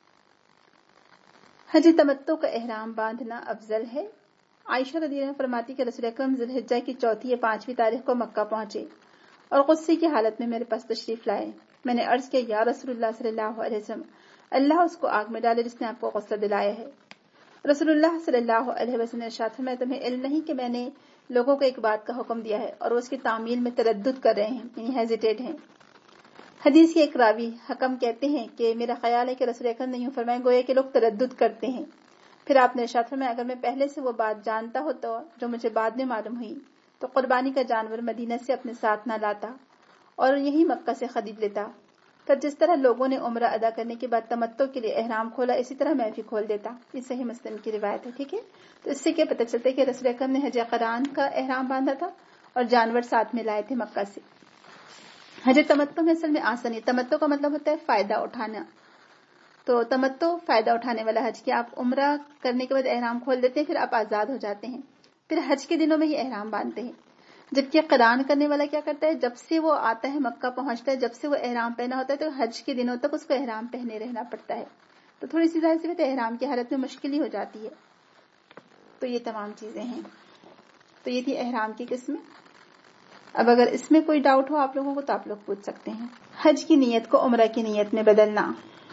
حج تمتع کا احرام باندھنا افضل ہے. عائشہ رضی اللہ عنہا فرماتی کہ رسول اکرم ذی الحجہ کی چوتھی یا پانچویں تاریخ کو مکہ پہنچے اور غصے کی حالت میں میرے پاس تشریف لائے. میں نے عرض کیا یا رسول اللہ صلی اللہ علیہ وسلم, اللہ اس کو آگ میں ڈالے جس نے آپ کو غصہ دلایا ہے. رسول اللہ صلی اللہ علیہ وسلم نے ارشاد فرمایا تمہیں علم نہیں کہ میں نے لوگوں کو ایک بات کا حکم دیا ہے اور وہ اس کی تعمیل میں تردد کر رہے ہیں, یعنی ہیزیٹیٹ ہیں. حدیث کے ایک راوی حکم کہتے ہیں کہ میرا خیال ہے کہ رسول اکرم نے یوں فرمایا گویا کہ لوگ تردد کرتے ہیں. پھر آپ نے ارشاد فرمایا اگر میں پہلے سے وہ بات جانتا ہوتا جو مجھے بعد میں معلوم ہوئی تو قربانی کا جانور مدینہ سے اپنے ساتھ نہ لاتا اور یہی مکہ سے خرید لیتا. پھر جس طرح لوگوں نے عمرہ ادا کرنے کے بعد تمتع کے لیے احرام کھولا اسی طرح میں بھی کھول دیتا. یہ صحیح مسلم کی روایت ہے. ٹھیک ہے, تو اس سے کیا پتہ چلتا ہے کہ رسول اکرم نے حج قران کا احرام باندھا تھا اور جانور ساتھ میں لائے تھے مکہ سے. حج تمتع میں اصل میں آسانی. تمتع کا مطلب ہوتا ہے فائدہ اٹھانا. تو تمتع فائدہ اٹھانے والا حج, کہ آپ عمرہ کرنے کے بعد احرام کھول دیتے ہیں, پھر آپ آزاد ہو جاتے ہیں, پھر حج کے دنوں میں ہی احرام باندھتے ہیں. جبکہ قران کرنے والا کیا کرتا ہے, جب سے وہ آتا ہے مکہ پہنچتا ہے, جب سے وہ احرام پہنا ہوتا ہے تو حج کے دنوں تک اس کو احرام پہنے رہنا پڑتا ہے. تو تھوڑی سی ظاہر سی بات ہے احرام کی حالت میں مشکل ہی ہو جاتی ہے. تو یہ تمام چیزیں ہیں. تو یہ تھی احرام کی قسمیں. اب اگر اس میں کوئی ڈاؤٹ ہو آپ لوگوں کو تو آپ لوگ پوچھ سکتے ہیں. حج کی نیت کو عمرہ کی نیت میں بدلنا.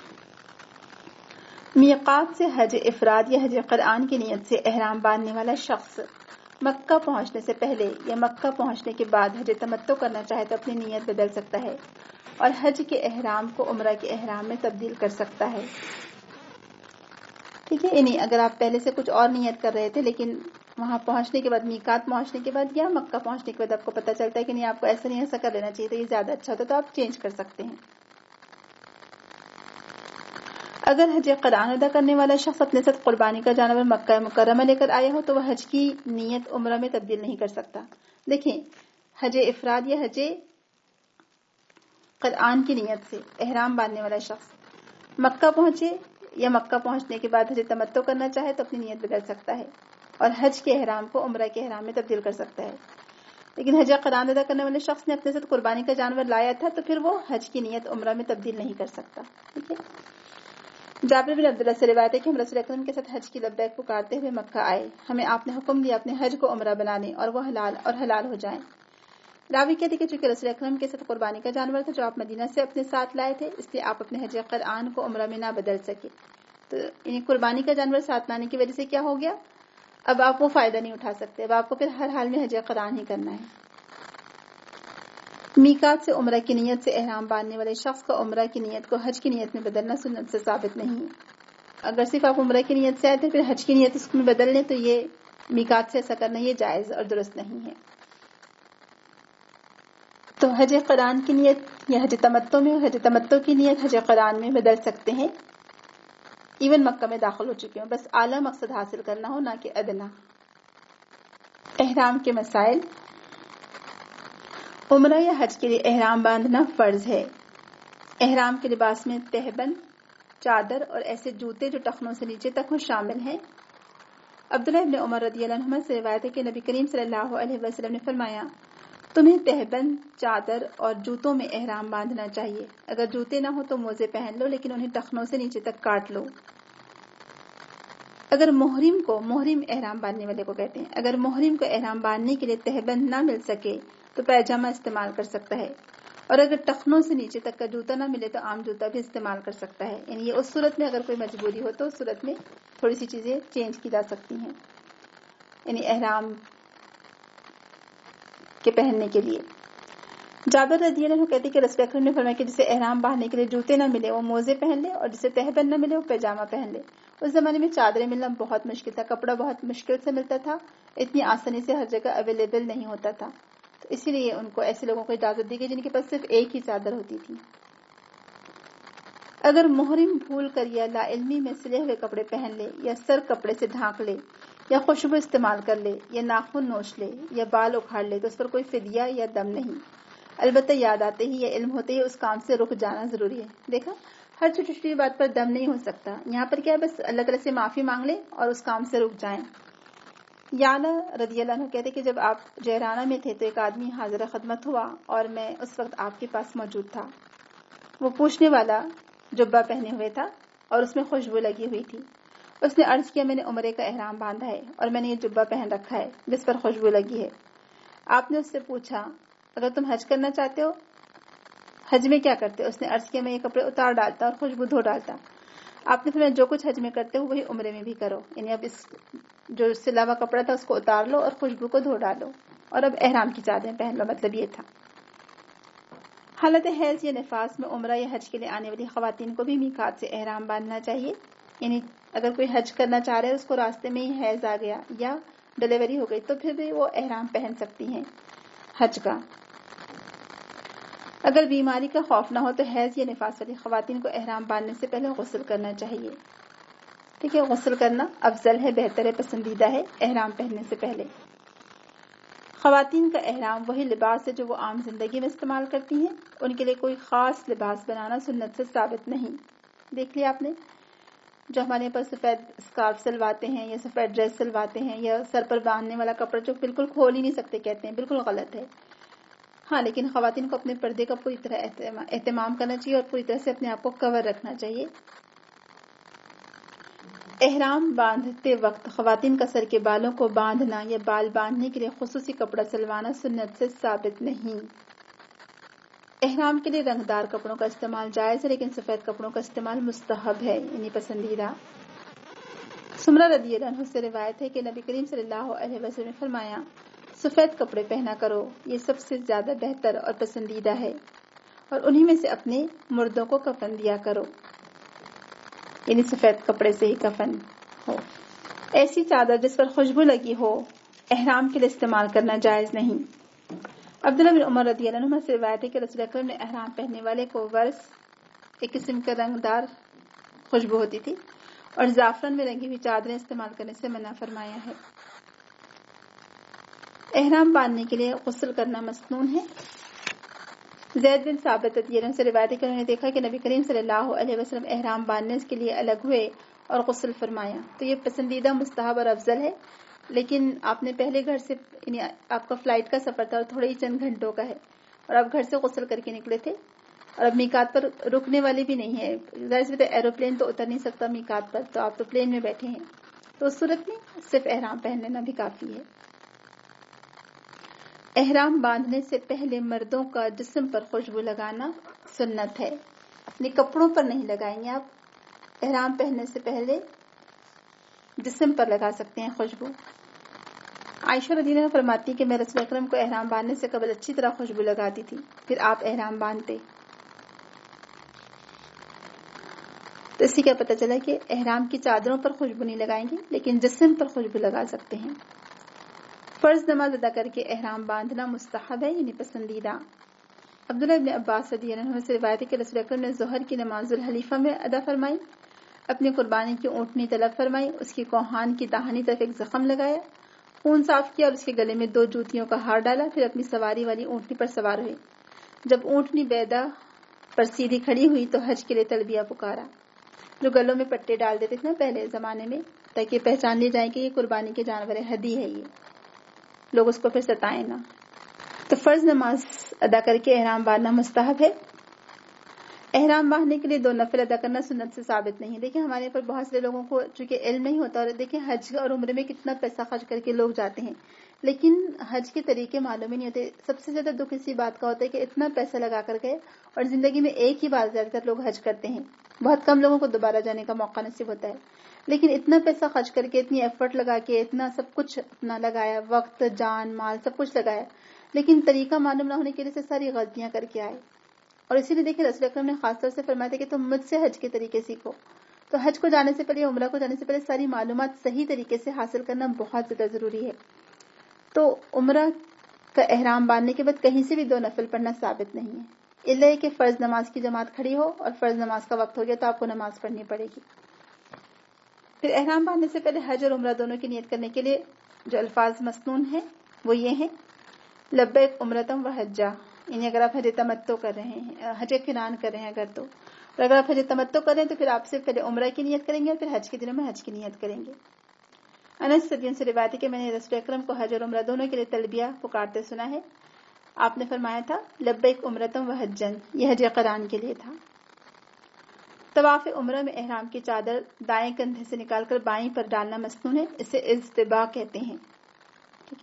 میقات سے حج افراد یا حج قرآن کی نیت سے احرام باندھنے والا شخص مکہ پہنچنے سے پہلے یا مکہ پہنچنے کے بعد حج تمتع کرنا چاہے تو اپنی نیت بدل سکتا ہے اور حج کے احرام کو عمرہ کے احرام میں تبدیل کر سکتا ہے. ٹھیک ہے, یعنی اگر آپ پہلے سے کچھ اور نیت کر رہے تھے لیکن وہاں پہنچنے کے بعد میقات پہنچنے کے بعد یا مکہ پہنچنے کے بعد آپ کو پتہ چلتا ہے کہ نہیں آپ کو ایسا نہیں ایسا کر لینا چاہیے تو یہ زیادہ اچھا ہوتا ہے تو آپ چینج کر سکتے ہیں. اگر حج قرآن ادا کرنے والا شخص اپنے ساتھ قربانی کا جانور مکہ مکرمہ لے کر آیا ہو تو وہ حج کی نیت عمرہ میں تبدیل نہیں کر سکتا. دیکھیں, حج افراد یا حج قرآن کی نیت سے احرام باندھنے والا شخص مکہ پہنچے یا مکہ پہنچنے کے بعد حج تمتع کرنا چاہے تو اپنی نیت بدل سکتا ہے اور حج کے احرام کو عمرہ کے احرام میں تبدیل کر سکتا ہے. لیکن حج قرآن ادا کرنے والے شخص نے اپنے ساتھ قربانی کا جانور لایا تھا تو پھر وہ حج کی نیت عمرہ میں تبدیل نہیں کر سکتا. ٹھیک ہے. جابر بن عبداللہ سے روایت ہے کہ ہم رسول اکرم کے ساتھ حج کی لبیک پکارتے ہوئے مکہ آئے. ہمیں آپ نے حکم دیا اپنے حج کو عمرہ بنانے اور وہ حلال اور حلال ہو جائیں. راوی کہتے کہ چونکہ رسول اکرم کے ساتھ قربانی کا جانور تھا جو آپ مدینہ سے اپنے ساتھ لائے تھے اس لیے آپ اپنے حج قرآن کو عمرہ میں نہ بدل سکے. تو یعنی قربانی کا جانور ساتھ لانے کی وجہ سے کیا ہو گیا, اب آپ وہ فائدہ نہیں اٹھا سکتے, اب آپ کو پھر ہر حال میں حج قرآن ہی کرنا ہے. میقات سے عمرہ کی نیت سے احرام باندھنے والے شخص کو عمرہ کی نیت کو حج کی نیت میں بدلنا سنت سے ثابت نہیں ہے. اگر صرف آپ عمرہ کی نیت سے آئے تھے پھر حج کی نیت اس میں بدل لیں تو یہ میقات سے ایسا کرنا یہ جائز اور درست نہیں ہے. تو حج قرآن کی نیت یا حج تمتع میں حج تمتع کی نیت حج قرآن میں بدل سکتے ہیں ایون مکہ میں داخل ہو چکے ہوں, بس اعلیٰ مقصد حاصل کرنا ہو نہ کہ ادنا. احرام کے مسائل. عمرہ یا حج کے لیے احرام باندھنا فرض ہے. احرام کے لباس میں تہبند، چادر اور ایسے جوتے جو ٹخنوں سے نیچے تک ہوں شامل ہیں۔ عبداللہ ابن عمر رضی اللہ عنہما سے روایت ہے کہ نبی کریم صلی اللہ علیہ وسلم نے فرمایا، تمہیں تہبند، چادر اور جوتوں میں احرام باندھنا چاہیے۔ اگر جوتے نہ ہو تو موزے پہن لو، لیکن انہیں ٹخنوں سے نیچے تک کاٹ لو۔ اگر محرم کو، محرم احرام باندھنے والے کو کہتے ہیں، اگر محرم کو احرام باندھنے کے لیے تہبند نہ مل سکے تو پیجامہ استعمال کر سکتا ہے، اور اگر ٹخنوں سے نیچے تک کا جوتا نہ ملے تو عام جوتا بھی استعمال کر سکتا ہے۔ یعنی یہ اس صورت میں اگر کوئی مجبوری ہو تو اس صورت میں تھوڑی سی چیزیں چینج کی جا سکتی ہیں، یعنی احرام کے پہننے کے لیے۔ جابر رضی اللہ عنہ کہتے ہیں کہ رسول اکرم نے فرمایا کہ جسے احرام باندھنے کے لیے جوتے نہ ملے وہ موزے پہن لے، اور جسے تہبند نہ ملے وہ پیجامہ پہن لے۔ اس زمانے میں چادریں ملنا بہت مشکل تھا، کپڑا بہت مشکل سے ملتا تھا، اتنی آسانی سے ہر جگہ اویلیبل نہیں ہوتا تھا، تو اسی لیے ان کو ایسے لوگوں کو اجازت دی گئی جن کے پاس صرف ایک ہی چادر ہوتی تھی۔ اگر محرم بھول کر یا لا علمی میں سلے ہوئے کپڑے پہن لے، یا سر کپڑے سے ڈھانک لے، یا خوشبو استعمال کر لے، یا ناخن نوچ لے، یا بال اکھاڑ لے تو اس پر کوئی فدیہ یا دم نہیں، البتہ یاد آتے ہی یا علم ہوتے ہی اس کام سے رک جانا ضروری ہے۔ دیکھا، ہر چھوٹی چھوٹی بات پر دم نہیں ہو سکتا، یہاں پر کیا ہے، بس اللہ تعالیٰ سے معافی مانگ لے اور اس کام سے رک جائیں۔ یالا رضی اللہ عنہ کہتے کہ جب آپ جہرانہ میں تھے تو ایک آدمی حاضر خدمت ہوا اور میں اس وقت آپ کے پاس موجود تھا۔ وہ پوچھنے والا جبہ پہنے ہوئے تھا اور اس میں خوشبو لگی ہوئی تھی۔ اس نے عرض کیا، میں نے عمرے کا احرام باندھا ہے اور میں نے یہ جبہ پہن رکھا ہے جس پر خوشبو لگی ہے۔ آپ نے اس سے پوچھا، اگر تم حج کرنا چاہتے ہو، حج میں کیا کرتے؟ اس نے عرض کیا، میں یہ کپڑے اتار ڈالتا اور خوشبو دھو ڈالتا۔ آپ نے فرمایا، جو کچھ حج میں کرتے ہو وہی عمرے میں بھی کرو، یعنی اب اس جو سلا ہوا کپڑا تھا اس کو اتار لو اور خوشبو کو دھو ڈالو، اور اب احرام کی چادریں پہن لو، مطلب یہ تھا۔ حالت حیض یا نفاس میں عمرہ یا حج کے لیے آنے والی خواتین کو بھی میقات سے احرام باندھنا چاہیے، یعنی اگر کوئی حج کرنا چاہ رہے ہے اس کو راستے میں ہی حیض آ گیا یا ڈلیوری ہو گئی تو پھر بھی وہ احرام پہن سکتی ہیں حج کا۔ اگر بیماری کا خوف نہ ہو تو حیض یا نفاس والی خواتین کو احرام باندھنے سے پہلے غسل کرنا چاہیے۔ ٹھیک ہے، غسل کرنا افضل ہے، بہتر ہے، پسندیدہ ہے احرام پہننے سے پہلے۔ خواتین کا احرام وہی لباس ہے جو وہ عام زندگی میں استعمال کرتی ہیں، ان کے لیے کوئی خاص لباس بنانا سنت سے ثابت نہیں۔ دیکھ لیا آپ نے، جو ہمارے یہاں پر سفید اسکارف سلواتے ہیں یا سفید ڈریس سلواتے ہیں یا سر پر باندھنے والا کپڑا جو بالکل کھول ہی نہیں سکتے کہتے ہیں، بالکل غلط ہے۔ ہاں، لیکن خواتین کو اپنے پردے کا پوری طرح اہتمام کرنا چاہیے اور پوری طرح سے اپنے آپ کو کور رکھنا چاہیے۔ احرام باندھتے وقت خواتین کا سر کے بالوں کو باندھنا یا بال باندھنے کے لیے خصوصی کپڑا سلوانا سنت سے ثابت نہیں۔ احرام کے لیے رنگدار کپڑوں کا استعمال جائز ہے، لیکن سفید کپڑوں کا استعمال مستحب ہے، یعنی پسندیدہ۔ سمرہ رضی اللہ عنہ سے روایت ہے کہ نبی کریم صلی اللہ علیہ وسلم نے فرمایا، سفید کپڑے پہنا کرو، یہ سب سے زیادہ بہتر اور پسندیدہ ہے، اور انہی میں سے اپنے مردوں کو کفن دیا کرو، یعنی سفید کپڑے سے ہی کفن ہو۔ ایسی چادر جس پر خوشبو لگی ہو احرام کے لیے استعمال کرنا جائز نہیں۔ عبداللہ بن عمر رضی اللہ عنہ سے روایت ہے کہ رسول اکرم نے احرام پہننے والے کو ورس، ایک قسم کا رنگدار خوشبو ہوتی تھی، اور زعفران میں رنگی ہوئی چادریں استعمال کرنے سے منع فرمایا ہے۔ احرام باندھنے کے لیے غسل کرنا مسنون ہے۔ زید بن ثابت رضی اللہ عنہ سے روایت ہے کہ انہوں نے دیکھا کہ نبی کریم صلی اللہ علیہ وسلم احرام باندھنے کے لیے الگ ہوئے اور غسل فرمایا، تو یہ پسندیدہ، مستحب اور افضل ہے۔ لیکن آپ نے پہلے گھر سے، یعنی آپ کا فلائٹ کا سفر تھا اور تھوڑے ہی چند گھنٹوں کا ہے، اور آپ گھر سے غسل کر کے نکلے تھے اور اب میقات پر رکنے والی بھی نہیں ہے، ظاہر سی بات ہے ایروپلین تو اتر نہیں سکتا میقات پر، تو آپ تو پلین میں بیٹھے ہیں، تو اس صورت میں صرف احرام پہن لینا بھی کافی ہے۔ احرام باندھنے سے پہلے مردوں کا جسم پر خوشبو لگانا سنت ہے، اپنے کپڑوں پر نہیں لگائیں گے آپ، احرام پہننے سے پہلے جسم پر لگا سکتے ہیں خوشبو۔ عائشہ رضی اللہ عنہا فرماتی کہ میں رسول اکرم کو احرام باندھنے سے قبل اچھی طرح خوشبو لگاتی تھی، پھر آپ احرام باندھتے۔ تو اس سے کیا پتہ چلا کہ احرام کی چادروں پر خوشبو نہیں لگائیں گے، لیکن جسم پر خوشبو لگا سکتے ہیں۔ فرض نماز ادا کر کے احرام باندھنا مستحب ہے، یعنی پسندیدہ۔ عبداللہ ابن عباس رضی اللہ عنہ سے روایت ہے کہ رسول اکرم نے ظہر کی نماز ذوالحلیفہ میں ادا فرمائی، اپنی قربانی کی اونٹنی طلب فرمائی، اس کی کوہان کی داہنی طرف ایک زخم لگایا، خون صاف کیا اور اس کے گلے میں دو جوتیوں کا ہار ڈالا، پھر اپنی سواری والی اونٹنی پر سوار ہوئے۔ جب اونٹنی بیدا پر سیدھی کھڑی ہوئی تو حج کے لیے تلبیہ پکارا. جو گلوں میں پٹے ڈال دیتے تھے نا پہلے زمانے میں تاکہ پہچان لی جائے کہ یہ قربانی کے جانور ہے, ہدی ہے, یہ لوگ اس کو پھر ستائیں نہ. تو فرض نماز ادا کر کے احرام باندھنا مستحب ہے. احرام باندھنے کے لیے دو نفل ادا کرنا سنت سے ثابت نہیں ہے. دیکھیں ہمارے پر بہت سے لوگوں کو چونکہ علم نہیں ہوتا, اور دیکھیں حج اور عمرے میں کتنا پیسہ خرچ کر کے لوگ جاتے ہیں لیکن حج کے طریقے معلوم ہی نہیں ہوتے. سب سے زیادہ دکھ اسی بات کا ہوتا ہے کہ اتنا پیسہ لگا کر گئے اور زندگی میں ایک ہی بار زیادہ تر لوگ حج کرتے ہیں. بہت کم لوگوں کو دوبارہ جانے کا موقع نصیب ہوتا ہے, لیکن اتنا پیسہ خرچ کر کے, اتنی ایفرٹ لگا کے, اتنا سب کچھ اپنا لگایا, وقت, جان, مال سب کچھ لگایا, لیکن طریقہ معلوم نہ ہونے کی وجہ سے ساری غلطیاں کر کے آئے. اور اسی لیے دیکھیں رسول اکرم نے خاص طور سے فرمایا تھا کہ تم مجھ سے حج کے طریقے سیکھو. تو حج کو جانے سے پہلے, عمرہ کو جانے سے پہلے ساری معلومات صحیح طریقے سے حاصل کرنا بہت زیادہ ضروری ہے. تو عمرہ کا احرام باندھنے کے بعد کہیں سے بھی دو نفل پڑھنا ثابت نہیں ہے, اللہ کہ فرض نماز کی جماعت کھڑی ہو اور فرض نماز کا وقت ہو گیا تو آپ کو نماز پڑھنی پڑے گی. پھر احرام باندھنے سے پہلے حج اور عمرہ دونوں کی نیت کرنے کے لیے جو الفاظ مسنون ہیں وہ یہ ہیں: لبیک عمرتم و حجہ, یعنی اگر آپ حج تمتع کر رہے ہیں, حج قران کر رہے ہیں اگر تو, اور اگر آپ حج تمتع کر رہے ہیں تو پھر آپ سے پہلے عمرہ کی نیت کریں گے اور پھر حج کے دنوں میں حج کی نیت کریں گے. انس صدیوں سے روایت ہے کہ میں نے رسول اکرم کو حج اور عمرہ دونوں کے لیے تلبیہ پکارتے سنا ہے. آپ نے فرمایا تھا لبیک عمرتم و حجن, یہ حج قران کے لیے تھا. طواف عمرہ میں احرام کی چادر دائیں کندھے سے نکال کر بائیں پر ڈالنا مسنون ہے, اسے اجتباء کہتے ہیں. ٹھیک ہے.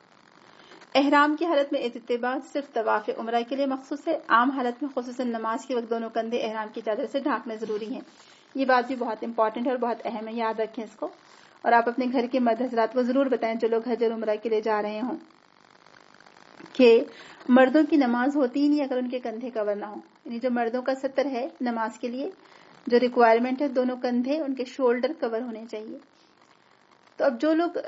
احرام کی حالت میں اجتباء صرف طواف عمرہ کے لیے مخصوص ہے. عام حالت میں خصوصاً نماز کے وقت دونوں کندھے احرام کی چادر سے ڈھانکنے ضروری ہیں. یہ بات بھی بہت امپورٹنٹ ہے اور بہت اہم ہے, یاد رکھیں اس کو. اور آپ اپنے گھر کے مرد حضرات کو ضرور بتائیں جو لوگ حج اور عمرہ کے لیے جا رہے ہوں کہ مردوں کی نماز ہوتی ہی نہیں اگر ان کے کندھے کور نہ ہو. یعنی جو مردوں کا ستر ہے نماز کے لیے جو ریکوائرمنٹ ہے, دونوں کندھے ان کے شولڈر کور ہونے چاہیے. تو اب جو لوگ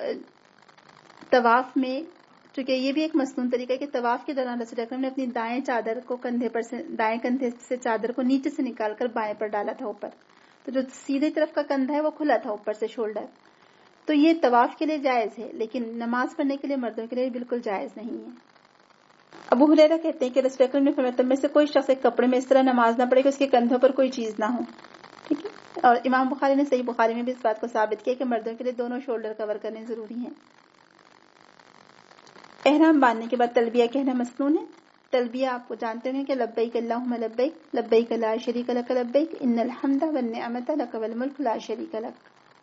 طواف میں, چونکہ یہ بھی ایک مسنون طریقہ ہے کہ طواف کے دوران رسول اکرم نے اپنی دائیں چادر کو کندھے پر سے دائیں کندھے سے چادر کو نیچے سے نکال کر بائیں پر ڈالا تھا اوپر, تو جو سیدھے طرف کا کندھا ہے وہ کھلا تھا اوپر سے شولڈر. تو یہ طواف کے لیے جائز ہے لیکن نماز پڑھنے کے لیے مردوں کے لیے بالکل جائز نہیں ہے. ابو ہریرہ کہتے ہیں کہ رسول اکرم نے فرمایا تم میں سے کوئی شخص ایک کپڑے میں اس طرح نماز نہ پڑھے کہ اس کے کندھوں پر کوئی چیز نہ ہو. ٹھیک ہے. اور امام بخاری نے صحیح بخاری میں بھی اس بات کو ثابت کیا کہ مردوں کے لیے دونوں شولڈر کور کرنے ضروری ہیں. احرام باندھنے کے بعد تلبیہ کہنا مسنون ہے. تلبیہ آپ کو جانتے ہیں کہ لبیک اللہم لبیک, لبیک لا شریک لک لبیک, ان الحمد والنعمت لک والملک لا شریک لک.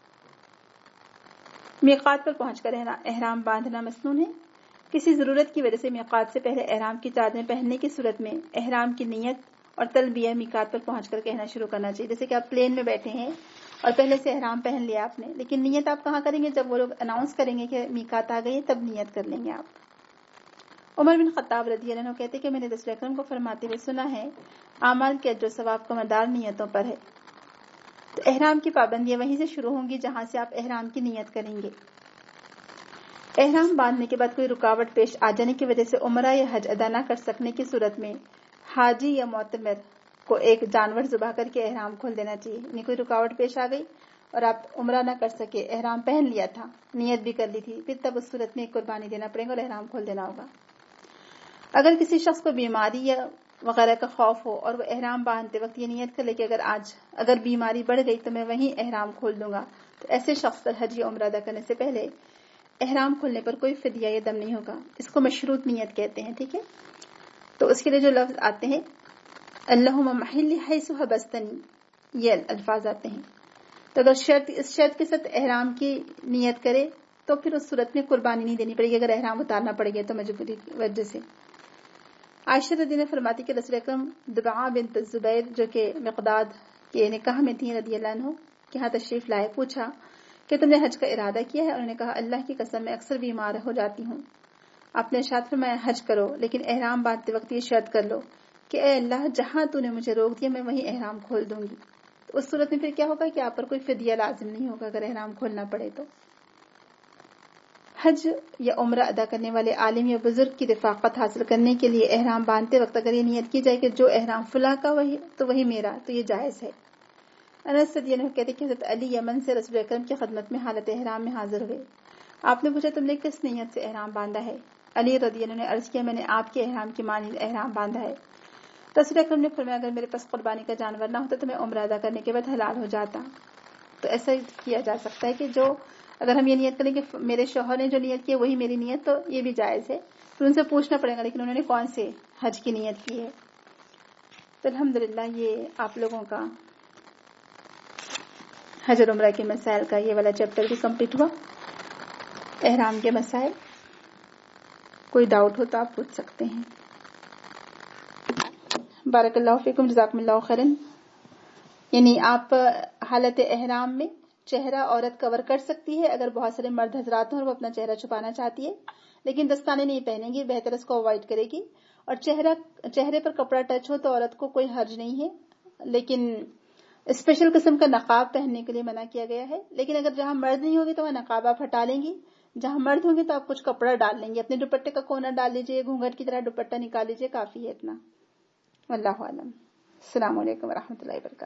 میقات پر پہنچ کر احرام باندھنا مسنون ہے. کسی ضرورت کی وجہ سے میقات سے پہلے احرام کی چادریں پہننے کی صورت میں احرام کی نیت اور تلبیہ میقات پر پہنچ کر کہنا شروع کرنا چاہیے. جیسے کہ آپ پلین میں بیٹھے ہیں اور پہلے سے احرام پہن لیا آپ نے, لیکن نیت آپ کہاں کریں گے؟ جب وہ لوگ اناؤنس کریں گے کہ میقات آ گئی ہے تب نیت کر لیں گے آپ. عمر بن خطاب رضی اللہ عنہ کہتے کہ میں نے رسول اکرم کو فرماتے ہوئے سنا ہے اعمال کے اجر و ثواب کا مدار نیتوں پر ہے. تو احرام کی پابندیاں وہیں سے شروع ہوں گی جہاں سے آپ احرام کی نیت کریں گے. احرام باندھنے کے بعد کوئی رکاوٹ پیش آ جانے کی وجہ سے عمرہ یا حج ادا نہ کر سکنے کی صورت میں حاجی یا معتمر کو ایک جانور ذبح کر کے احرام کھول دینا چاہیے. یعنی کوئی رکاوٹ پیش آ گئی اور آپ عمرہ نہ کر سکے, احرام پہن لیا تھا, نیت بھی کر لی تھی, پھر تب اس صورت میں ایک قربانی دینا پڑے گا اور احرام کھول دینا ہوگا. اگر کسی شخص کو بیماری یا وغیرہ کا خوف ہو اور وہ احرام باندھتے وقت یہ نیت کر لے کہ اگر آج اگر بیماری بڑھ گئی تو میں وہیں احرام کھول دوں گا, تو ایسے شخص پر حج یا عمرہ ادا کرنے سے پہلے احرام کھولنے پر کوئی فدیہ یا دم نہیں ہوگا. اس کو مشروط نیت کہتے ہیں. ٹھیک ہے. تو اس کے لیے جو لفظ آتے ہیں اللہم محلی حیث حبستنی, یہ الفاظ آتے ہیں. تو اگر شرط اس شرط کے ساتھ احرام کی نیت کرے تو پھر اس صورت میں قربانی نہیں دینی پڑے گی اگر احرام اتارنا پڑے گا تو مجبوری کی وجہ سے. عائشہ رضی اللہ عنہا فرماتی کہ رسول اکرم دبعہ بنت الزبیر جو کہ مقداد کے نکاح میں تھیں رضی اللہ عنہ کے ہاں تشریف لائے, پوچھا کہ تم نے حج کا ارادہ کیا ہے؟ انہوں نے کہا اللہ کی قسم میں اکثر بیمار ہو جاتی ہوں. آپ نے ارشاد فرمایا حج کرو لیکن احرام باندھتے وقت یہ شرط کر لو کہ اے اللہ جہاں تو نے مجھے روک دیا میں وہیں احرام کھول دوں گی. تو اس صورت میں پھر کیا ہوگا کہ آپ پر کوئی فدیہ لازم نہیں ہوگا اگر احرام کھولنا پڑے تو. حج یا عمرہ ادا کرنے والے عالم یا بزرگ کی رفاقت حاصل کرنے کے لیے احرام باندھتے وقت اگر یہ نیت کی جائے کہ جو احرام فلاں کا وہی تو وہی میرا, تو یہ جائز ہے. انس رضی اللہ عنہ کہتے کہ حضرت علی یمن سے رسول اکرم کی خدمت میں حالت احرام میں حاضر ہوئے. آپ نے پوچھا تم نے کس نیت سے احرام باندھا ہے؟ علی رضی اللہ عنہ نے عرض کیا میں نے آپ کے احرام کی مانند احرام باندھا ہے. رسول اکرم نے فرمایا اگر میرے پاس قربانی کا جانور نہ ہوتا تو میں عمرہ ادا کرنے کے بعد حلال ہو جاتا. تو ایسا کیا جا سکتا ہے کہ جو اگر ہم یہ نیت کریں کہ میرے شوہر نے جو نیت کی ہے وہی میری نیت، تو یہ بھی جائز ہے. تو ان سے پوچھنا پڑے گا لیکن انہوں نے کون سے حج کی نیت کی ہے. تو الحمدللہ یہ آپ لوگوں کا حج اور عمرہ کے مسائل کا یہ والا چیپٹر بھی کمپلیٹ ہوا. احرام کے مسائل، کوئی ڈاؤٹ ہو تو آپ پوچھ سکتے ہیں. بارک اللہ فیکم، جزاکم اللہ خیرن. یعنی آپ حالت احرام میں چہرہ عورت کور کر سکتی ہے اگر بہت سارے مرد حضرات ہوں اور وہ اپنا چہرہ چھپانا چاہتی ہے، لیکن دستانے نہیں پہنے گی، بہتر اس کو اوائڈ کرے گی. اور چہرہ چہرے پر کپڑا ٹچ ہو تو عورت کو کوئی حرج نہیں ہے، لیکن اسپیشل قسم کا نقاب پہننے کے لیے منع کیا گیا ہے. لیکن اگر جہاں مرد نہیں ہوگی تو وہاں نقاب آپ ہٹا لیں گی، جہاں مرد ہوں گے تو آپ کچھ کپڑا ڈال لیں گے، اپنے دوپٹے کا کونا ڈال لیجیے، گھونگھٹ کی طرح دوپٹہ نکال لیجیے، کافی ہے اتنا. واللہ اعلم. السلام علیکم ورحمۃ اللہ وبرکاتہ.